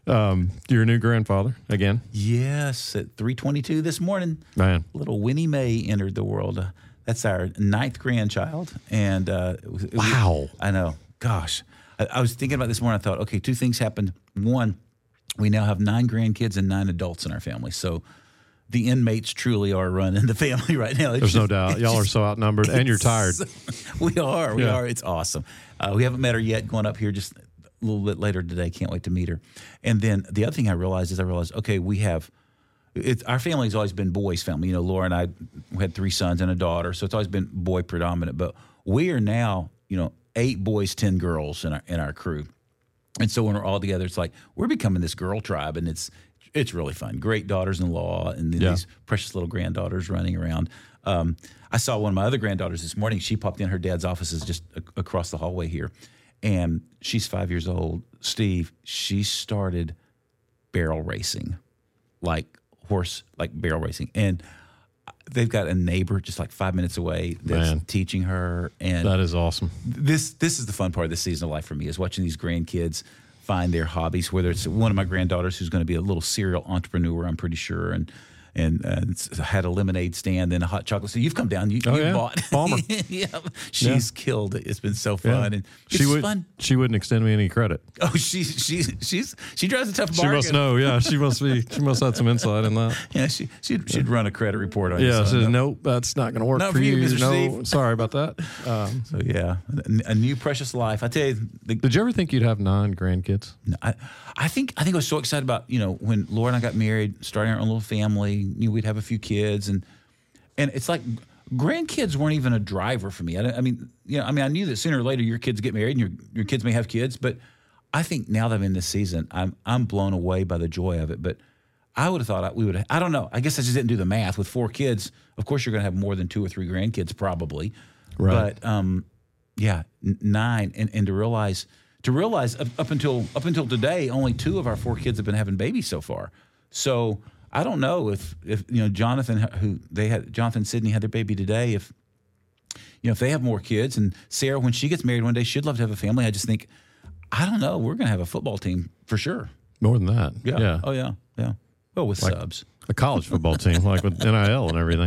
Um, you're a new grandfather again. Yes, at three twenty-two this morning, Man. little Winnie Mae entered the world. Uh, that's our ninth grandchild, and uh, it was, it was- Wow. I know. Gosh, I, I was thinking about this morning. I thought, okay, two things happened. One, we now have nine grandkids and nine adults in our family, so the inmates truly are running the family right now. It's There's no just- doubt. it's Y'all are just- so outnumbered, and you're tired. We are. We Yeah. are. It's awesome. Uh, we haven't met her yet. Going up here just a little bit later today. Can't wait to meet her. And then the other thing I realized is I realized, okay, we have it, our family's always been boys' family. You know, Laura and I we had three sons and a daughter, so it's always been boy predominant. But we are now, you know, eight boys, ten girls in our in our crew. And so when we're all together, it's like we're becoming this girl tribe, and it's it's really fun. Great daughters-in-law, and then Yeah. these precious little granddaughters running around. Um, I saw one of my other granddaughters this morning. She popped in her dad's offices just a- across the hallway here, and she's five years old. Steve, she started barrel racing, like horse, like barrel racing, and they've got a neighbor just like five minutes away that's Man. teaching her. And That is awesome. this this is the fun part of this season of life for me, is watching these grandkids find their hobbies, whether it's one of my granddaughters who's going to be a little serial entrepreneur, I'm pretty sure, and and uh, it's- had a lemonade stand and a hot chocolate. So you've come down, you, Oh, you yeah. bought. Palmer. Yeah, she's killed it. It's been so Yeah. fun, and it's she would. fun. She wouldn't extend me any credit. Oh, she's she's she's she drives a tough She bargain. must know. Yeah, she must be. She must have some insight in that. Yeah, she she'd, she'd run a credit report on you. Yeah. so Says, no. nope, that's not going to work Not for for you, you. Mister No, Steve. sorry about that. Um, So yeah, a, a new precious life. I tell you, the, did you ever think you'd have nine grandkids? No, I, I think I think I was so excited about, you know, when Laura and I got married, starting our own little family. Knew we'd have a few kids, and and it's like grandkids weren't even a driver for me. I, don't- I mean, you know, I mean, I knew that sooner or later your kids get married and your your kids may have kids, but I think now that I'm in this season, I'm I'm blown away by the joy of it. But I would have thought I, we would. I don't know. I guess I just didn't do the math. With four kids, of course, you're going to have more than two or three grandkids, probably. Right. But um, yeah, n- nine, and, and to realize to realize up, up until up until today, only two of our four kids have been having babies so far. So I don't know if if you know Jonathan, who they had Jonathan and Sydney had their baby today. If you know if they have more kids, and Sarah, when she gets married one day, she'd love to have a family. I just think I don't know. We're going to have a football team for sure. More than that. Yeah. Yeah. Oh yeah. Yeah. Well, with Like- subs. A college football team, like with N I L and everything.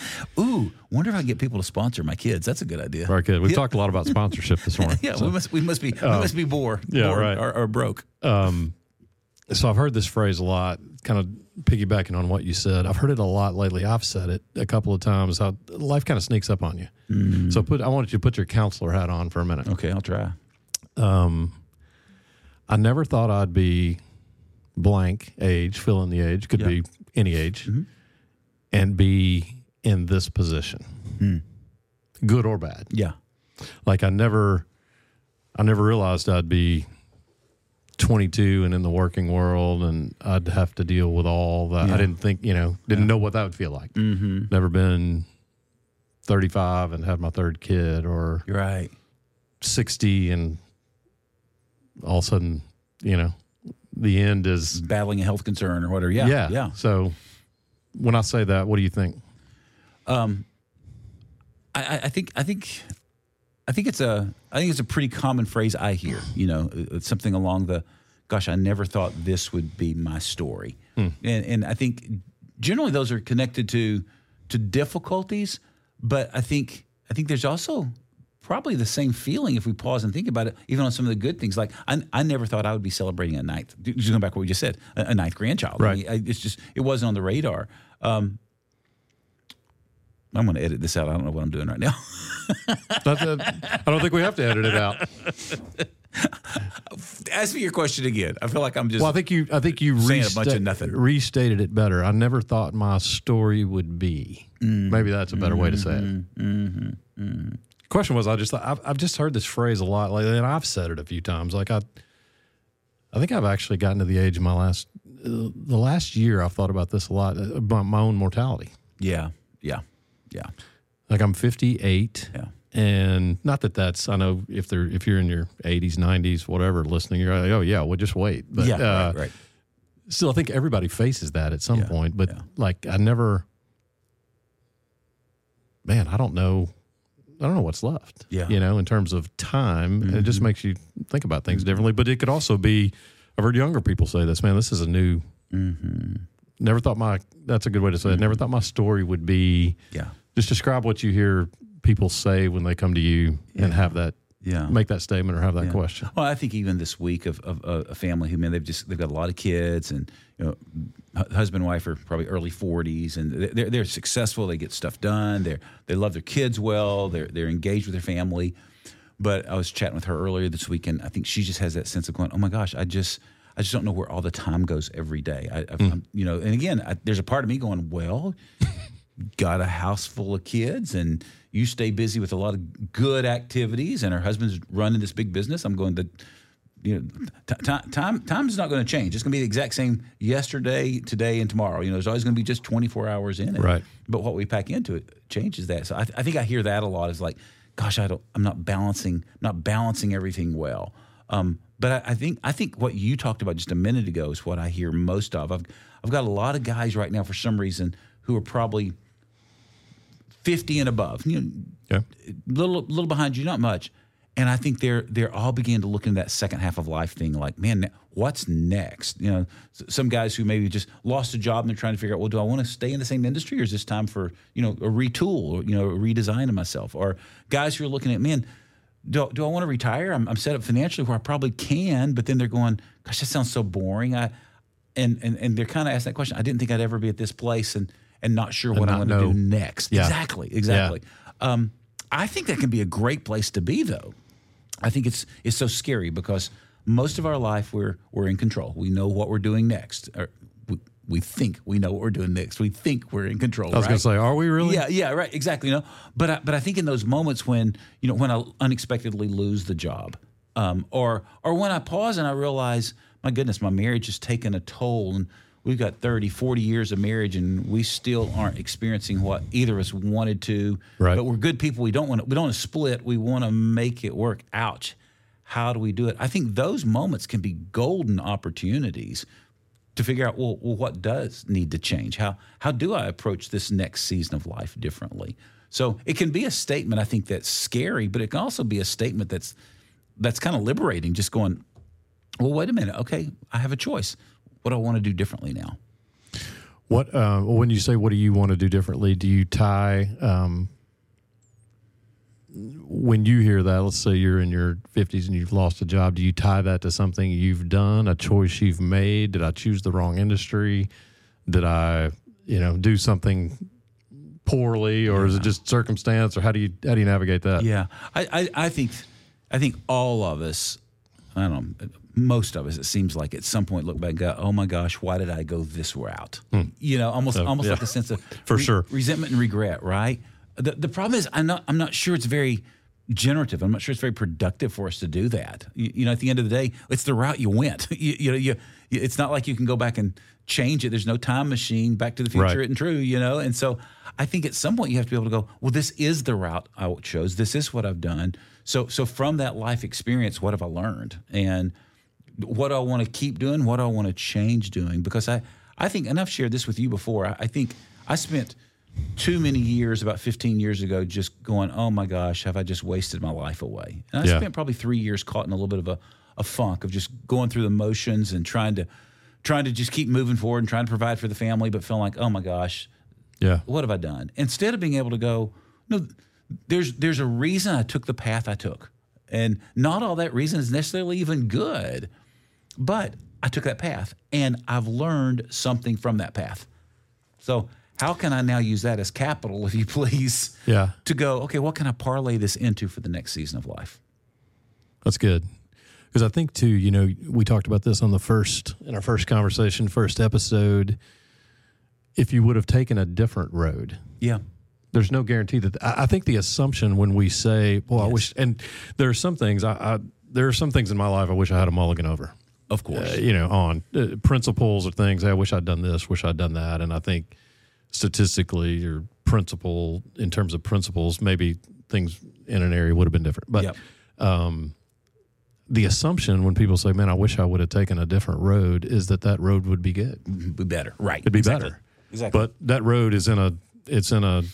Ooh, wonder if I can get people to sponsor my kids. That's a good idea. For our kid. We've Yeah. talked a lot about sponsorship this morning. Yeah, so. we must we must be we must be bore, yeah, bored right. or, or broke. Um, so I've heard this phrase a lot, kind of piggybacking on what you said. I've heard it a lot lately. I've said it a couple of times. How life kind of sneaks up on you. Mm. So put I wanted you to put your counselor hat on for a minute. Okay, I'll try. Um, I never thought I'd be blank age, fill in the age, could Yeah. be any age, Mhm. and be in this position, Mm. good or bad. Yeah. Like I never, I never realized I'd be twenty-two and in the working world, and I'd have to deal with all that. Yeah. I didn't think, you know, didn't know what that would feel like. Mm-hmm. Never been thirty-five and had my third kid, or You're right. sixty and all of a sudden, you know, the end is Battling a health concern or whatever. Yeah. yeah. Yeah. So when I say that, what do you think? Um, I, I- I think I think I think it's a I think it's a pretty common phrase I hear. You know, it's something along the, "Gosh, I never thought this would be my story," Hmm. and and I think generally those are connected to to difficulties. But I think I think there's also probably the same feeling if we pause and think about it, even on some of the good things. Like I, I never thought I would be celebrating a ninth. Just going back to what we just said, a, a ninth grandchild. Right. I mean, I, it's just it wasn't on the radar. Um, I'm going to edit this out. I don't know what I'm doing right now. Not that- I don't think we have to edit it out. Ask me your question again. I feel like I'm just. Well, I think you, I think you Saying a resta- bunch of nothing. restated it better. I never thought my story would be. Maybe that's a better way to say it. Mm-hmm, mm-hmm. Question was, I just thought, I've, I've just heard this phrase a lot lately, and I've said it a few times. Like I, I think I've actually gotten to the age of my last, uh, the last year. I've thought about this a lot uh, about my own mortality. Yeah, yeah, yeah, Like I'm fifty-eight. yeah. And not that that's, I know if they're, if you're in your eighties, nineties, whatever, listening, you're like, oh yeah, well just wait. But yeah, uh, right, right. still, I think everybody faces that at some Yeah, point. But yeah. like, I never, man, I don't know, I don't know what's left. Yeah. You know, in terms of time, and it just makes you think about things differently. But it could also be I've heard younger people say this, man, this is a new, Mm-hmm. never thought my, that's a good way to say it. Never thought my story would be, Yeah. just describe what you hear people say when they come to you and have that, Yeah. make that statement or have that Yeah. question. Well, I think even this week of, of, of a family who, man, they've just they've got a lot of kids, and you know, hu- husband and wife are probably early forties, and they're they're successful. They get stuff done. They they love their kids well. They're they're engaged with their family. But I was chatting with her earlier this week, and I think she just has that sense of going, oh my gosh, I just I just don't know where all the time goes every day. I, I've, Mm. I'm, you know, and again, I, there's a part of me going, well, got a house full of kids, and you stay busy with a lot of good activities, and her husband's running this big business. I'm going to, you know, t- t- time time is not going to change. It's going to be the exact same yesterday, today, and tomorrow. You know, there's always going to be just twenty-four hours in it. Right. But what we pack into it changes that. So I, I think I hear that a lot. Is like, gosh, I don't, I'm not balancing, not balancing everything well. Um, but I, I think I think what you talked about just a minute ago is what I hear most of. I've I've got a lot of guys right now for some reason who are probably fifty and above, you know, Yeah. little little behind you, not much. And I think they're they're all beginning to look into that second half of life thing, like, man, what's next? You know, s- some guys who maybe just lost a job and they're trying to figure out, well, do I want to stay in the same industry, or is this time for, you know, a retool, or, you know, a redesign of myself? Or guys who are looking at, man, do, do I want to retire? I'm, I'm set up financially where I probably can, but then they're going, gosh, that sounds so boring. I and and and they're kind of asking that question. I didn't think I'd ever be at this place, and and not sure what I'm not going to know. do next. Yeah. Exactly, exactly. Um, I think that can be a great place to be, though. I think it's it's so scary because most of our life we're we're in control. We know what we're doing next. Or we, we think we know what we're doing next. We think we're in control. I was right? going to say, are we really? Yeah, yeah, right, exactly. You know, but I, but I think in those moments when you know when I unexpectedly lose the job, um, or or when I pause and I realize, my goodness, my marriage has taken a toll, and we've got thirty, forty years of marriage, and we still aren't experiencing what either of us wanted to. Right. But we're good people. We don't want to. We don't want to split. We want to make it work. Ouch. How do we do it? I think those moments can be golden opportunities to figure out, well, well, what does need to change? How how do I approach this next season of life differently? So it can be a statement, I think, that's scary, but it can also be a statement that's that's kind of liberating. Just going, well, wait a minute. Okay, I have a choice. What do I want to do differently now? What uh, when you say what do you want to do differently? Do you tie um, when you hear that? Let's say you're in your fifties and you've lost a job. Do you tie that to something you've done, a choice you've made? Did I choose the wrong industry? Did I, you know, do something poorly, or Yeah. is it just circumstance? Or how do you how do you navigate that? Yeah, I, I, I think I think all of us, I don't know, most of us, it seems like at some point look back and go, oh my gosh, why did I go this route? You know, almost So, almost yeah. like a sense of For sure. resentment and regret, right? The the problem is I'm not I'm not sure it's very generative. I'm not sure it's very productive for us to do that. You, you know, at the end of the day, it's the route you went. you, you know, you, you it's not like you can go back and change it. There's no time machine, Back to the Future, Right. it and true, you know? And so I think at some point you have to be able to go, well, this is the route I chose. This is what I've done. So so from that life experience, what have I learned? And what do I want to keep doing? What do I want to change doing? Because I, I think, and I've shared this with you before, I, I think I spent too many years, about fifteen years ago, just going, oh my gosh, have I just wasted my life away? And I Yeah. spent probably three years caught in a little bit of a, a funk of just going through the motions and trying to trying to just keep moving forward and trying to provide for the family, but feeling like, oh my gosh, Yeah. what have I done? Instead of being able to go, no, there's there's a reason I took the path I took. And not all that reason is necessarily even good, but I took that path and I've learned something from that path. So how can I now use that as capital, if you please, Yeah. to go, okay, what can I parlay this into for the next season of life? That's good. Because I think too, you know, we talked about this on the first, in our first conversation, first episode. If you would have taken a different road, Yeah. there's no guarantee that, I, I think the assumption when we say, well, I Yes. wish, and there are some things, I, I, there are some things in my life I wish I had a mulligan over, Of course. uh, you know, on uh, principles or things. I wish I'd done this, wish I'd done that. And I think statistically or principle, in terms of principles, maybe things in an area would have been different. But, Yep. um, the assumption when people say, man, I wish I would have taken a different road, is that that road would be good. Be better. Right. It'd be Exactly. better. Exactly. But that road is in a, it's in a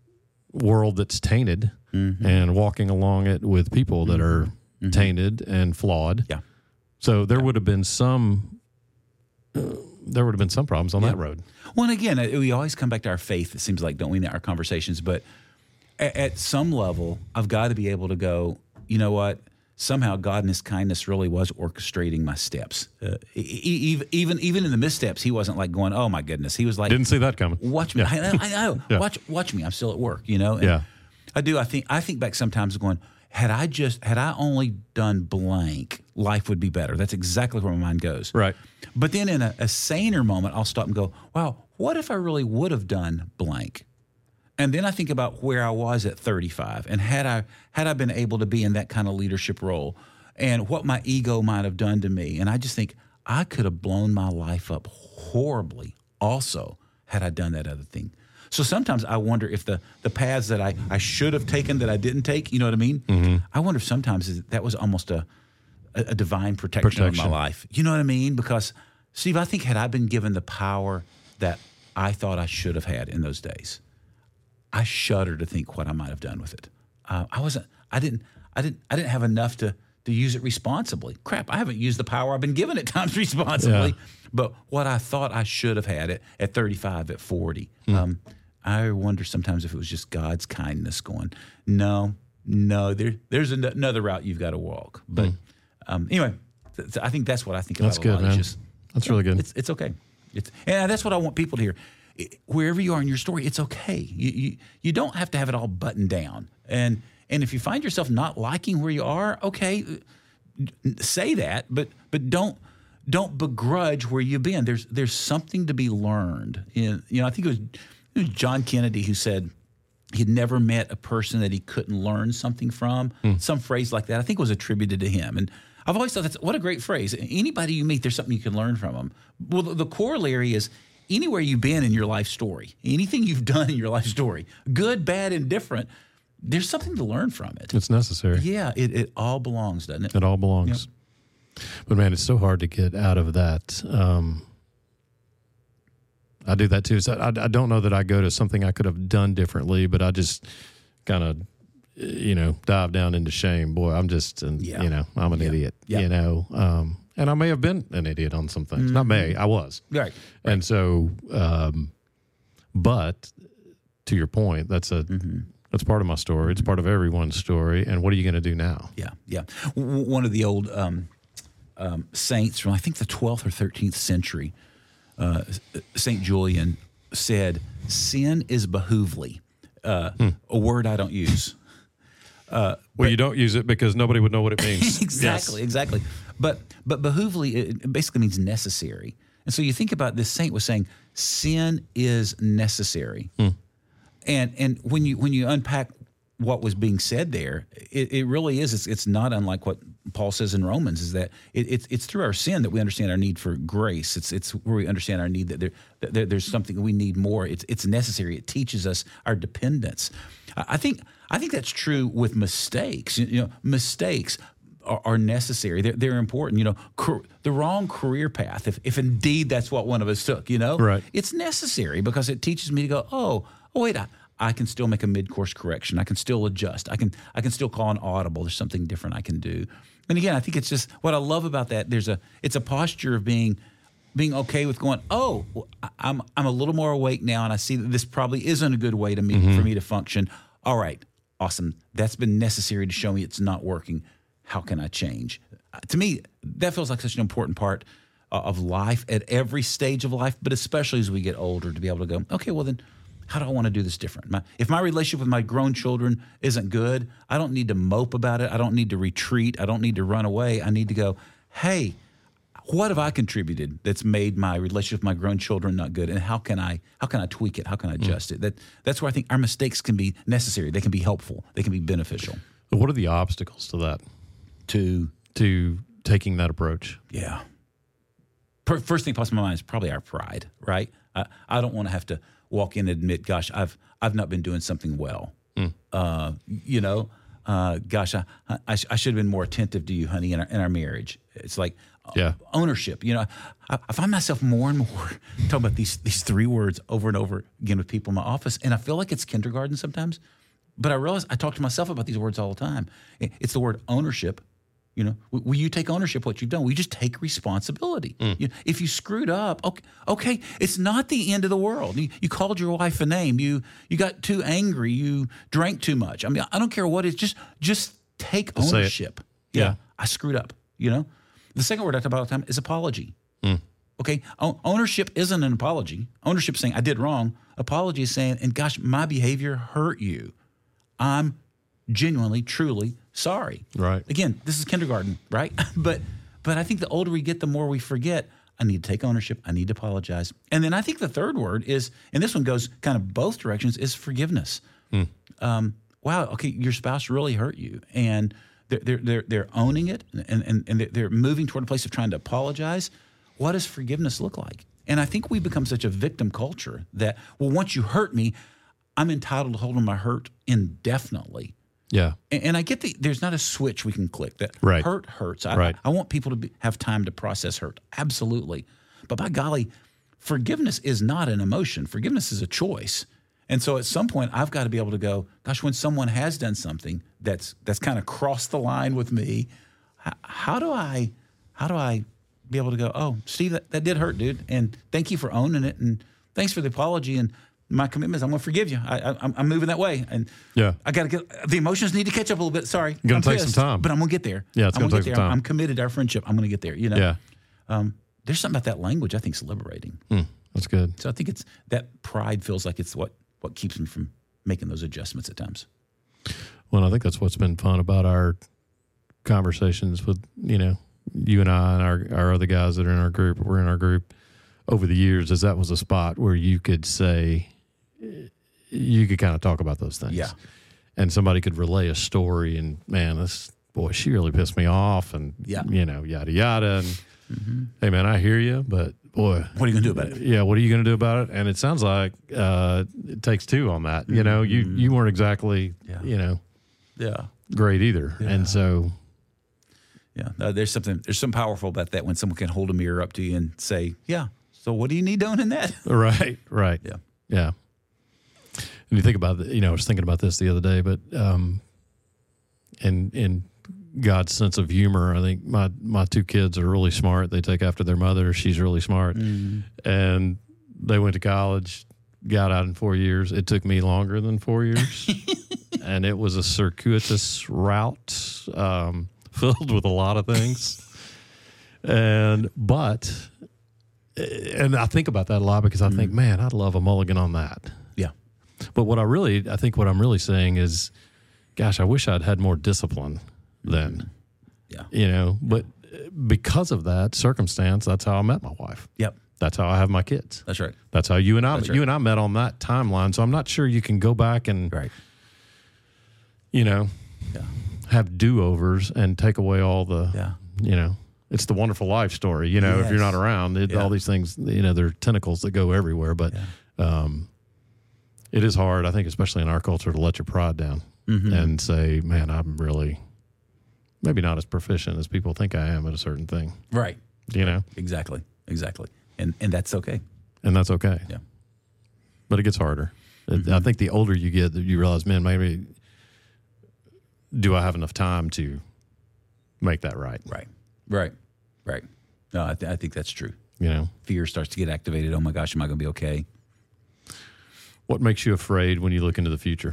world that's tainted, Mm-hmm. and walking along it with people that are tainted and flawed. Yeah. So there would have been some, uh, there would have been some problems on Yeah. that road. Well, and again, uh, we always come back to our faith, it seems like, don't we, in our conversations? But at, at some level, I've got to be able to go, you know what? Somehow God in his kindness really was orchestrating my steps. Uh, e- e- even even in the missteps, he wasn't like going, oh, my goodness. He was like, Didn't see that coming. watch me. Yeah. I know. I know. Yeah. Watch watch me. I'm still at work, you know? And Yeah. I do. I think I think back sometimes going, had I just, had I only done blank, life would be better. That's exactly where my mind goes. Right. But then in a, a saner moment, I'll stop and go, wow, what if I really would have done blank? And then I think about where I was at thirty-five, and had I had I been able to be in that kind of leadership role, and what my ego might have done to me. And I just think I could have blown my life up horribly also had I done that other thing. So sometimes I wonder if the the paths that I, I should have taken that I didn't take, you know what I mean? Mm-hmm. I wonder if sometimes that was almost a, a, a divine protection, Protection. of my life. You know what I mean? Because, Steve, I think had I been given the power that I thought I should have had in those days, I shudder to think what I might have done with it. Uh, I wasn't. I didn't. I didn't. I didn't have enough to to use it responsibly. Crap! I haven't used the power I've been given at times responsibly. Yeah. But what I thought I should have had it at thirty-five, at forty, Mm. um, I wonder sometimes if it was just God's kindness going, no, no, there, there's an- another route you've got to walk. But um, anyway, th- th- I think that's what I think That's about a lot. good, It's man. just, That's really good. it's it's okay. It's, and that's what I want people to hear. I- Wherever you are in your story, it's okay. You, you you don't have to have it all buttoned down. And and if you find yourself not liking where you are, okay, say that, but but don't don't begrudge where you've been. There's there's something to be learned. In, you know, I think it was, it was John Kennedy who said he'd never met a person that he couldn't learn something from. Some phrase like that, I think, was attributed to him. And I've always thought that's what a great phrase. Anybody you meet, there's something you can learn from them. Well, the, the corollary is anywhere you've been in your life story, anything you've done in your life story, good, bad, indifferent, there's something to learn from it. It's necessary. Yeah, it, it all belongs, doesn't it? It all belongs. But man, it's so hard to get out of that. Um, I do that too. So I, I don't know that I go to something I could have done differently, but I just kind of, you know, dive down into shame. Boy, I'm just, an, Yeah. you know, I'm an Yeah. idiot, Yeah. you know. Um, and I may have been an idiot on some things. Not may, I was. Right. And so, um, but to your point, that's a that's part of my story. It's part of everyone's story. And what are you going to do now? Yeah, yeah. W- one of the old um, um, saints from, I think, the twelfth or thirteenth century, uh, Saint Julian, said, sin is behoovely, uh, a word I don't use. Well, you don't use it because nobody would know what it means. Exactly, Yes. exactly. But but behoovely, it basically means necessary. And so you think about this saint was saying, sin is necessary. And and when you when you unpack what was being said there, it, it really is. It's it's not unlike what Paul says in Romans. Is that it, it's it's through our sin that we understand our need for grace. It's it's where we understand our need that there, that there there's something we need more. It's it's necessary. It teaches us our dependence. I I think I think that's true with mistakes. You know, mistakes are, are necessary. They're they're important. You know, car, the wrong career path, if if indeed that's what one of us took, you know, Right. it's necessary because it teaches me to go, oh, oh wait, I, I can still make a mid-course correction. I can still adjust. I can I can still call an audible. There's something different I can do. And again, I think it's just what I love about that. There's a it's a posture of being being okay with going, oh, well, I- I'm I'm a little more awake now, and I see that this probably isn't a good way to me for me to function. All right, awesome. That's been necessary to show me it's not working. How can I change? Uh, to me, that feels like such an important part uh, of life at every stage of life, but especially as we get older, to be able to go, okay, well then, how do I want to do this different? My, if my relationship with my grown children isn't good, I don't need to mope about it. I don't need to retreat. I don't need to run away. I need to go, hey, what have I contributed that's made my relationship with my grown children not good? And how can I how can I tweak it? How can I adjust it? That that's where I think our mistakes can be necessary. They can be helpful. They can be beneficial. But what are the obstacles to that, To to taking that approach? yeah. Per- First thing pops in my mind is probably our pride, right? I, I don't want to have to walk in and admit, gosh, I've I've not been doing something well. Uh, you know, uh, gosh, I, I, sh- I should have been more attentive to you, honey, in our, in our marriage. It's like uh, Yeah. ownership. You know, I, I find myself more and more talking about these these three words over and over again with people in my office, and I feel like it's kindergarten sometimes. But I realize I talk to myself about these words all the time. It- It's the word ownership You know, will, will you take ownership of what you've done? Will you just take responsibility? Mm. You, if you screwed up, okay, okay, it's not the end of the world. You, you called your wife a name. You you got too angry. You drank too much. I mean, I don't care what it is. Just just take Just say it. ownership. Yeah. yeah, I screwed up. You know, the second word I talk about all the time is apology. Mm. Okay, o- ownership isn't an apology. Ownership is saying I did wrong. Apology is saying, and gosh, my behavior hurt you. I'm genuinely, truly sorry. Right. Again, this is kindergarten, right? but but I think the older we get, the more we forget. I need to take ownership. I need to apologize. And then I think the third word is, and this one goes kind of both directions, is forgiveness. Mm. Um, wow. Okay, your spouse really hurt you, and they're they're they're, they're owning it, and and and they're moving toward a place of trying to apologize. What does forgiveness look like? And I think we become such a victim culture that, well, once you hurt me, I'm entitled to hold on my hurt indefinitely. Yeah. And, and I get the, there's not a switch we can click that Right. hurt hurts. I, Right. I want people to be, have time to process hurt. Absolutely. But by golly, forgiveness is not an emotion. Forgiveness is a choice. And so at some point, I've got to be able to go, gosh, when someone has done something that's that's kind of crossed the line with me, how, how do I how do I be able to go, oh, Steve, that, that did hurt, dude, and thank you for owning it, and thanks for the apology, and my commitment is I'm going to forgive you. I, I, I'm moving that way, and Yeah. I got to get the emotions need to catch up a little bit. Sorry, Gonna I'm take some pissed, time. but I'm going to get there. Yeah, it's I'm gonna gonna take get some there. time. I'm committed to our friendship. I'm going to get there. You know, Yeah. um, there's something about that language I think is liberating. Mm. That's good. So I think it's that pride feels like it's what what keeps me from making those adjustments at times. Well, I think that's what's been fun about our conversations with, you know, you and I and our, our other guys that are in our group, we're in our group over the years, is that was a spot where you could say, you could kind of talk about those things. Yeah. And somebody could relay a story and, man, this, boy, she really pissed me off and, Yeah. you know, yada, yada. And, hey, man, I hear you, but, boy. What are you going to do about it? Yeah, what are you going to do about it? And it sounds like uh, it takes two on that. You know, you, you weren't exactly, Yeah. you know, Yeah. great either. Yeah. And so, Yeah, uh, there's something there's something powerful about that when someone can hold a mirror up to you and say, "Yeah, so what do you need done in that?" right, right. Yeah. Yeah. And you think about, the, you know, I was thinking about this the other day, but um, in in God's sense of humor, I think my my two kids are really smart. They take after their mother. She's really smart, Mm-hmm. and they went to college, got out in four years. It took me longer than four years, and it was a circuitous route. Um, filled with a lot of things. And, but, and I think about that a lot because I think, man, I'd love a mulligan on that. Yeah. But what I really, I think what I'm really saying is, gosh, I wish I'd had more discipline then. Yeah. You know, but because of that circumstance, that's how I met my wife. Yep. That's how I have my kids. That's right. That's how you and I, That's you right. and I met on that timeline. So I'm not sure you can go back and, Right. you know, Yeah. have do-overs and take away all the, Yeah. you know, it's the wonderful life story. You know, if you're Yes. not around, it, Yeah. all these things, you know, there are tentacles that go everywhere. But um, it is hard, I think, especially in our culture, to let your pride down Mm-hmm. and say, man, I'm really maybe not as proficient as people think I am at a certain thing, Right. you know, Exactly. Exactly. And and that's okay. and that's okay. Yeah. But it gets harder. It- Mm-hmm. I think the older you get, you realize, man, maybe do I have enough time to make that right? Right. Right. Right. No, I, th- I think that's true. You know, Fear starts to get activated. Oh my gosh, am I going to be okay? what makes you afraid when you look into the future?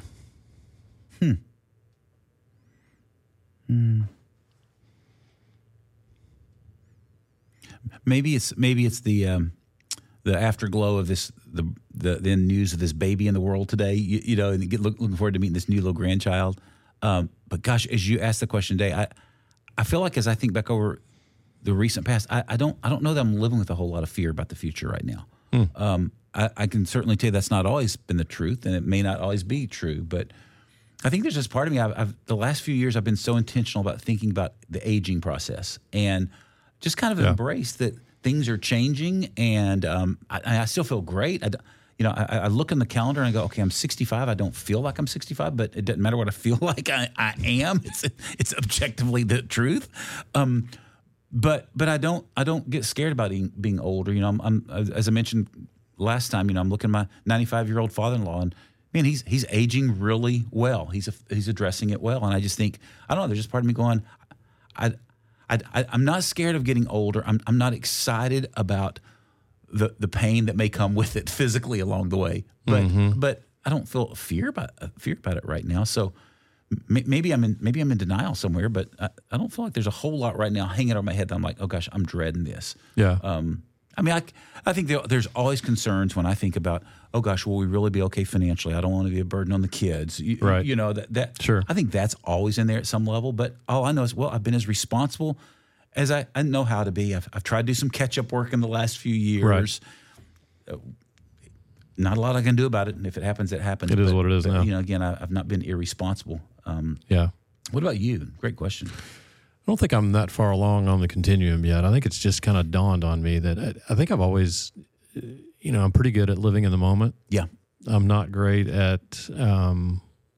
Maybe it's maybe it's the um, the afterglow of this the the the news of this baby in the world today. You, you know, and get look, looking forward to meeting this new little grandchild. Um, but gosh, as you asked the question today, I I feel like as I think back over the recent past, I, I don't I don't know that I'm living with a whole lot of fear about the future right now. Um, I, I can certainly tell you that's not always been the truth, and it may not always be true. But I think there's this part of me. I've, I've the last few years I've been so intentional about thinking about the aging process and just kind of Yeah. embrace that things are changing, and um, I, I still feel great. I, d- you know, I, I look in the calendar and I go, okay, I'm sixty-five. I don't feel like I'm sixty-five, but it doesn't matter what I feel like. I, I am. It's it's objectively the truth. Um, but but I don't I don't get scared about being, being older. You know, I'm, I'm as I mentioned last time. You know, I'm looking at my ninety-five year old father-in-law, and man, he's he's aging really well. He's a, he's addressing it well, and I just think I don't know. There's just part of me going, I I, I, I'm not scared of getting older. I'm, I'm not excited about the the pain that may come with it physically along the way. But mm-hmm. but I don't feel fear about fear about it right now. So m- maybe I'm in maybe I'm in denial somewhere. But I, I don't feel like there's a whole lot right now hanging over my head that I'm like, oh gosh, I'm dreading this. Yeah. Um, I mean, I, I think there, there's always concerns when I think about, oh gosh, will we really be okay financially? I don't want to be a burden on the kids. You, right. You know, that, that sure. I think that's always in there at some level. But all I know is, well, I've been as responsible as I, I know how to be. I've, I've tried to do some catch-up work in the last few years. Right. Uh, not a lot I can do about it. And if it happens, it happens. It is but, what it is but, now. You know, again, I, I've not been irresponsible. Um, yeah. What about you? Great question. I don't think I'm that far along on the continuum yet. I think it's just kind of dawned on me that I, I think I've always, you know, I'm pretty good at living in the moment. Yeah. I'm not great at um,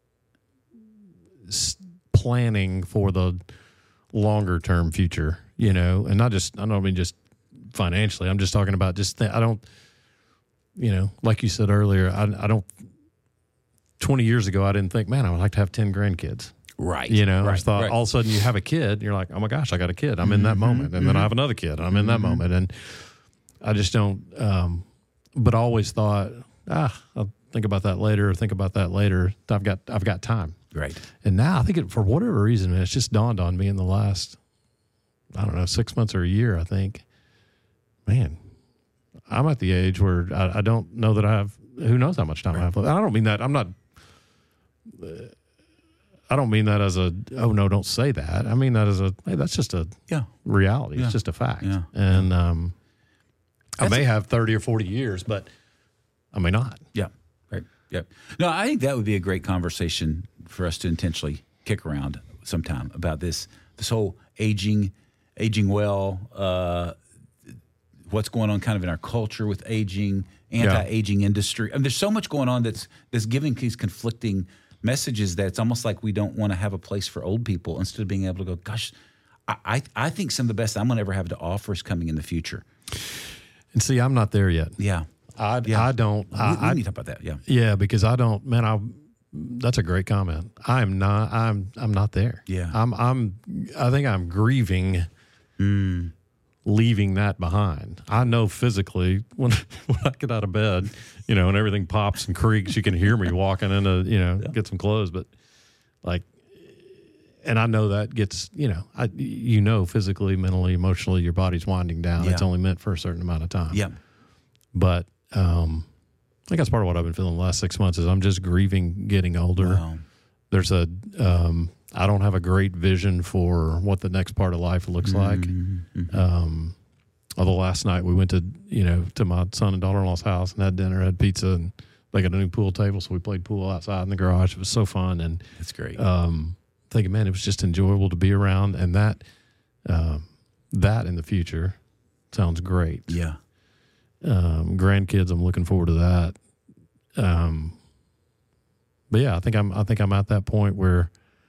s- planning for the longer term future, you know, and not just, I don't mean just financially. I'm just talking about just, th- I don't, you know, like you said earlier, I, I don't, twenty years ago, I didn't think, man, I would like to have ten grandkids. Right. You know, right, I thought right. all of a sudden you have a kid and you're like, oh my gosh, I got a kid. I'm in that Mm-hmm, moment. And mm-hmm. then I have another kid. I'm in that Mm-hmm. moment. And I just don't, um, but I always thought, ah, I'll think about that later, think about that later. I've got, I've got time. Right. And now I think it, for whatever reason, man, it's just dawned on me in the last, I don't know, six months or a year, I think, man, I'm at the age where I, I don't know that I have, who knows how much time Right. I have left. I don't mean that, I'm not, uh, I don't mean that as a, oh, no, don't say that. I mean that as a, hey, that's just a Yeah. reality. Yeah. It's just a fact. Yeah. And um, I That's may a- have thirty or forty years, but I may not. Yeah. Right. Yep. No, I think that would be a great conversation for us to intentionally kick around sometime about this, this whole aging, aging well, uh, what's going on kind of in our culture with aging, anti-aging industry. I mean, there's so much going on that's, that's giving these conflicting messages that it's almost like we don't want to have a place for old people instead of being able to go, gosh, I, I, I think some of the best I'm going to ever have to offer is coming in the future. And see, I'm not there yet. Yeah. I, Yeah. I don't. We, I, we I, need to talk about that. Yeah. yeah, because I don't, man, I, that's a great comment. I'm not, I'm, I'm not there. Yeah. I'm, I'm, I think I'm grieving Mm. leaving that behind. I know physically when, when I get out of bed, you know, and everything pops and creaks, you can hear me walking into, you know, Yeah. get some clothes, but like, and I know that gets, you know, I, you know, physically, mentally, emotionally, your body's winding down. Yeah. It's only meant for a certain amount of time. Yeah. But, um, I think that's part of what I've been feeling the last six months is I'm just grieving getting older. Wow. There's a, um, I don't have a great vision for what the next part of life looks like. Mm-hmm. Um, although last night we went to, you know, to my son and daughter-in-law's house and had dinner, had pizza, and they got a new pool table. So we played pool outside in the garage. It was so fun. And, That's great. um, thinking, man, it was just enjoyable to be around. And that, um, that in the future sounds great. yeah. Um, grandkids, I'm looking forward to that. Um, but yeah, I think I'm, I think I'm at that point where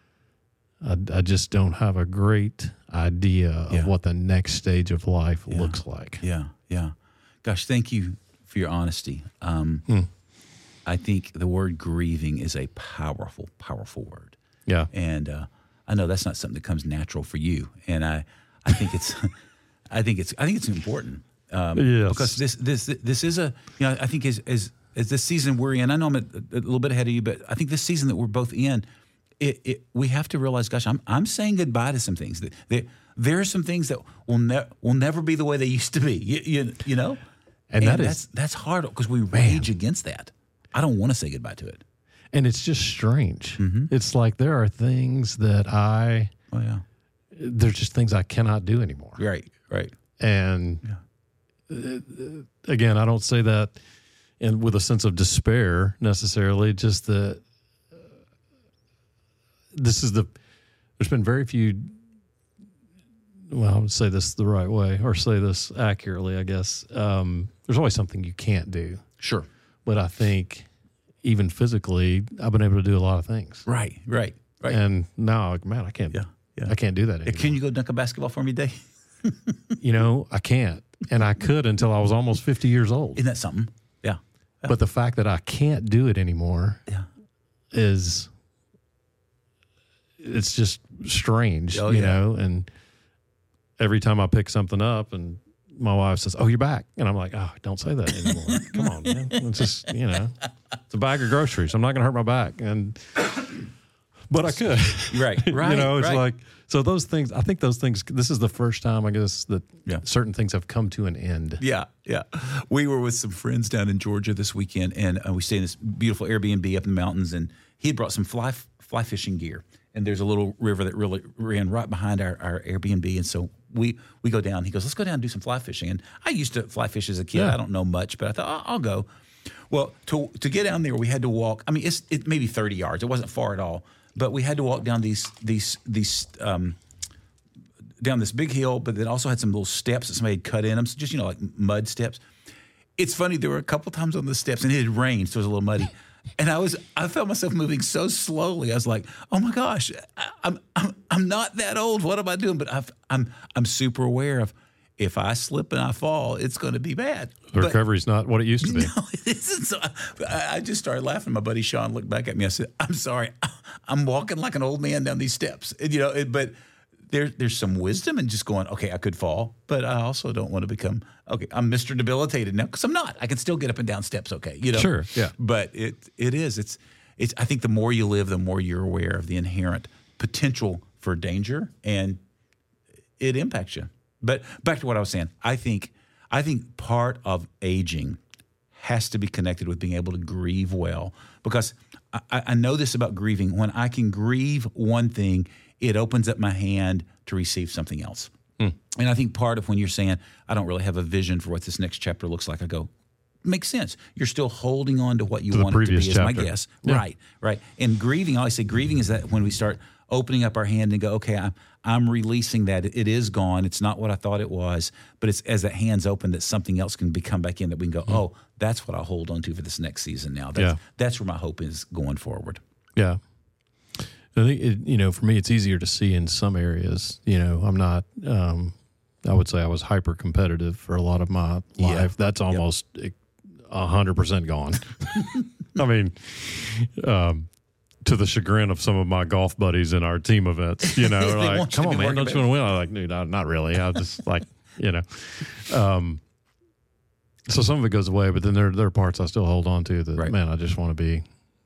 I, I just don't have a great idea of Yeah. what the next stage of life Yeah. looks like. Yeah. Yeah. Gosh, thank you for your honesty. Um, Hmm. I think the word grieving is a powerful, powerful word. Yeah. And uh, I know that's not something that comes natural for you. And I, I think it's, I think it's, I think it's important. Um, Yes. Because this, this, this is a, you know, I think as, as, as this season we're in, I know I'm a, a little bit ahead of you, but I think this season that we're both in, it, it we have to realize, gosh, I'm, I'm saying goodbye to some things. That there, there are some things that will never, will never be the way they used to be. You, you, you know, And that is- that's that's hard because we rage against that. I don't want to say goodbye to it. And it's just strange. Mm-hmm. It's like there are things that I, Oh yeah, there's just things I cannot do anymore. right, right. And uh, again, I don't say that in with a sense of despair necessarily, just that uh, this is the, there's been very few, well, I would say this the right way or say this accurately, I guess. Um, there's always something you can't do. Sure. But I think even physically, I've been able to do a lot of things. Right, right, right. And now, man, I can't. Yeah, yeah. I can't do that anymore. Can you go dunk a basketball for me today? You know, I can't, and I could until I was almost fifty years old. Isn't that something? Yeah, But the fact that I can't do it anymore yeah. is, it's just strange, Oh, you yeah. know. And every time I pick something up and my wife says, "Oh, you're back," and I'm like, "Oh, don't say that anymore. Come on, man. It's just, you know, it's a bag of groceries. I'm not going to hurt my back." And but I could, Right, right. you know, it's right. like so those things. I think those things. This is the first time, I guess, that Yeah. certain things have come to an end. Yeah, yeah. We were with some friends down in Georgia this weekend, and uh, we stayed in this beautiful Airbnb up in the mountains, and he had brought some fly fly fishing gear. And there's a little river that really ran right behind our, our Airbnb. And so we we go down. He goes, "Let's go down and do some fly fishing." And I used to fly fish as a kid. Yeah. I don't know much, but I thought, I'll, I'll go. Well, to to get down there, we had to walk. I mean, it's it maybe thirty yards. It wasn't far at all. But we had to walk down these these these um, down this big hill, but it also had some little steps that somebody had cut in them. So just, you know, like mud steps. It's funny, there were a couple times on the steps, and it had rained, so it was a little muddy. And I was, I felt myself moving so slowly. I was like, "Oh my gosh, I, I'm, I'm, I'm not that old. What am I doing?" But I've, I'm, I'm super aware of if I slip and I fall, it's going to be bad. The But- recovery's not what it used to be. no, it isn't. So I, I just started laughing. My buddy Sean looked back at me. I said, "I'm sorry. I'm walking like an old man down these steps." And, you know, it, but there, there's some wisdom in just going, okay, I could fall, but I also don't want to become, okay, I'm Mister Debilitated now, because I'm not. I can still get up and down steps, okay, you know? Sure, yeah. But it it is. It's it's. I think the more you live, the more you're aware of the inherent potential for danger, and it impacts you. But back to what I was saying, I think I think part of aging has to be connected with being able to grieve well, because I, I know this about grieving. When I can grieve one thing, it opens up my hand to receive something else. Mm. And I think part of when you're saying, I don't really have a vision for what this next chapter looks like, I go, makes sense. You're still holding on to what you To the want it to be, previous is my chapter. guess. Yeah. Right, right. And grieving, I always say grieving is that when we start opening up our hand and go, okay, I'm, I'm releasing that. It, it is gone. It's not what I thought it was. But it's as that hand's open that something else can be come back in that we can go, mm. oh, that's what I'll hold on to for this next season now. That's, Yeah. that's where my hope is going forward. Yeah. I think, it, you know, for me, it's easier to see in some areas. You know, I'm not, um, I would say I was hyper competitive for a lot of my Yeah. life. That's almost a hundred percent gone. I mean, um, to the chagrin of some of my golf buddies in our team events, you know, They like, want you come to on, be man, working, don't you want to win? I'm like, dude, I'm not really. I just like, you know, um, so some of it goes away, but then there, there are parts I still hold on to that, Right. man, I just want to be,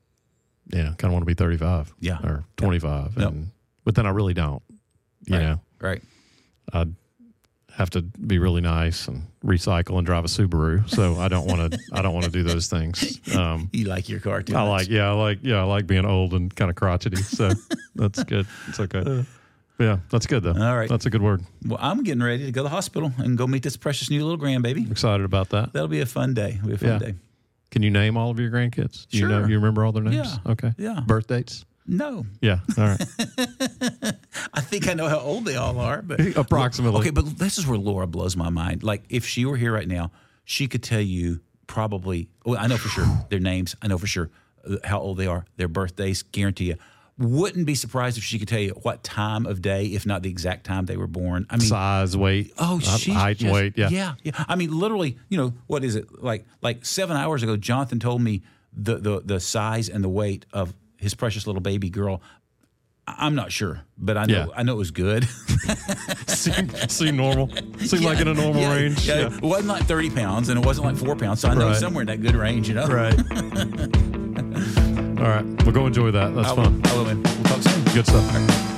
you know, kind of want to be thirty-five Yeah. or twenty-five. Yep. And, but then I really don't, you Right. know, Right. I'd have to be really nice and recycle and drive a Subaru. So I don't want to, I don't want to do those things. Um, You like your car too I much. like, yeah, I like, yeah, I like being old and kind of crotchety. So that's good. It's okay. Yeah, that's good though. All right. That's a good word. Well, I'm getting ready to go to the hospital and go meet this precious new little grandbaby. Excited about that. That'll be a fun day. It'll be a fun Yeah. day. Can you name all of your grandkids? Do you know, Sure. you remember all their names? Yeah. Okay. Yeah. Birth dates? No, Yeah. All right. I think I know how old they all are, but Approximately. Okay, but this is where Laura blows my mind. Like, if she were here right now, she could tell you probably. Well, I know for sure their names. I know for sure uh, how old they are, their birthdays. Guarantee you. Wouldn't be surprised if she could tell you what time of day, if not the exact time they were born. I mean, Size, weight, Oh, uh, she's height and just- weight. Yeah. yeah, yeah. I mean, literally, you know, what is it like? Like seven hours ago, Jonathan told me the the the size and the weight of his precious little baby girl. I- I'm not sure, but I know Yeah. I know it was good. seem, seem normal. Seem like in a normal yeah, range. Yeah. It wasn't like thirty pounds, and it wasn't like four pounds. So I know Right. somewhere in that good range, you know. Right. All right. Well, go enjoy that. That's I fun. will, I will, man. We'll talk soon. Good stuff.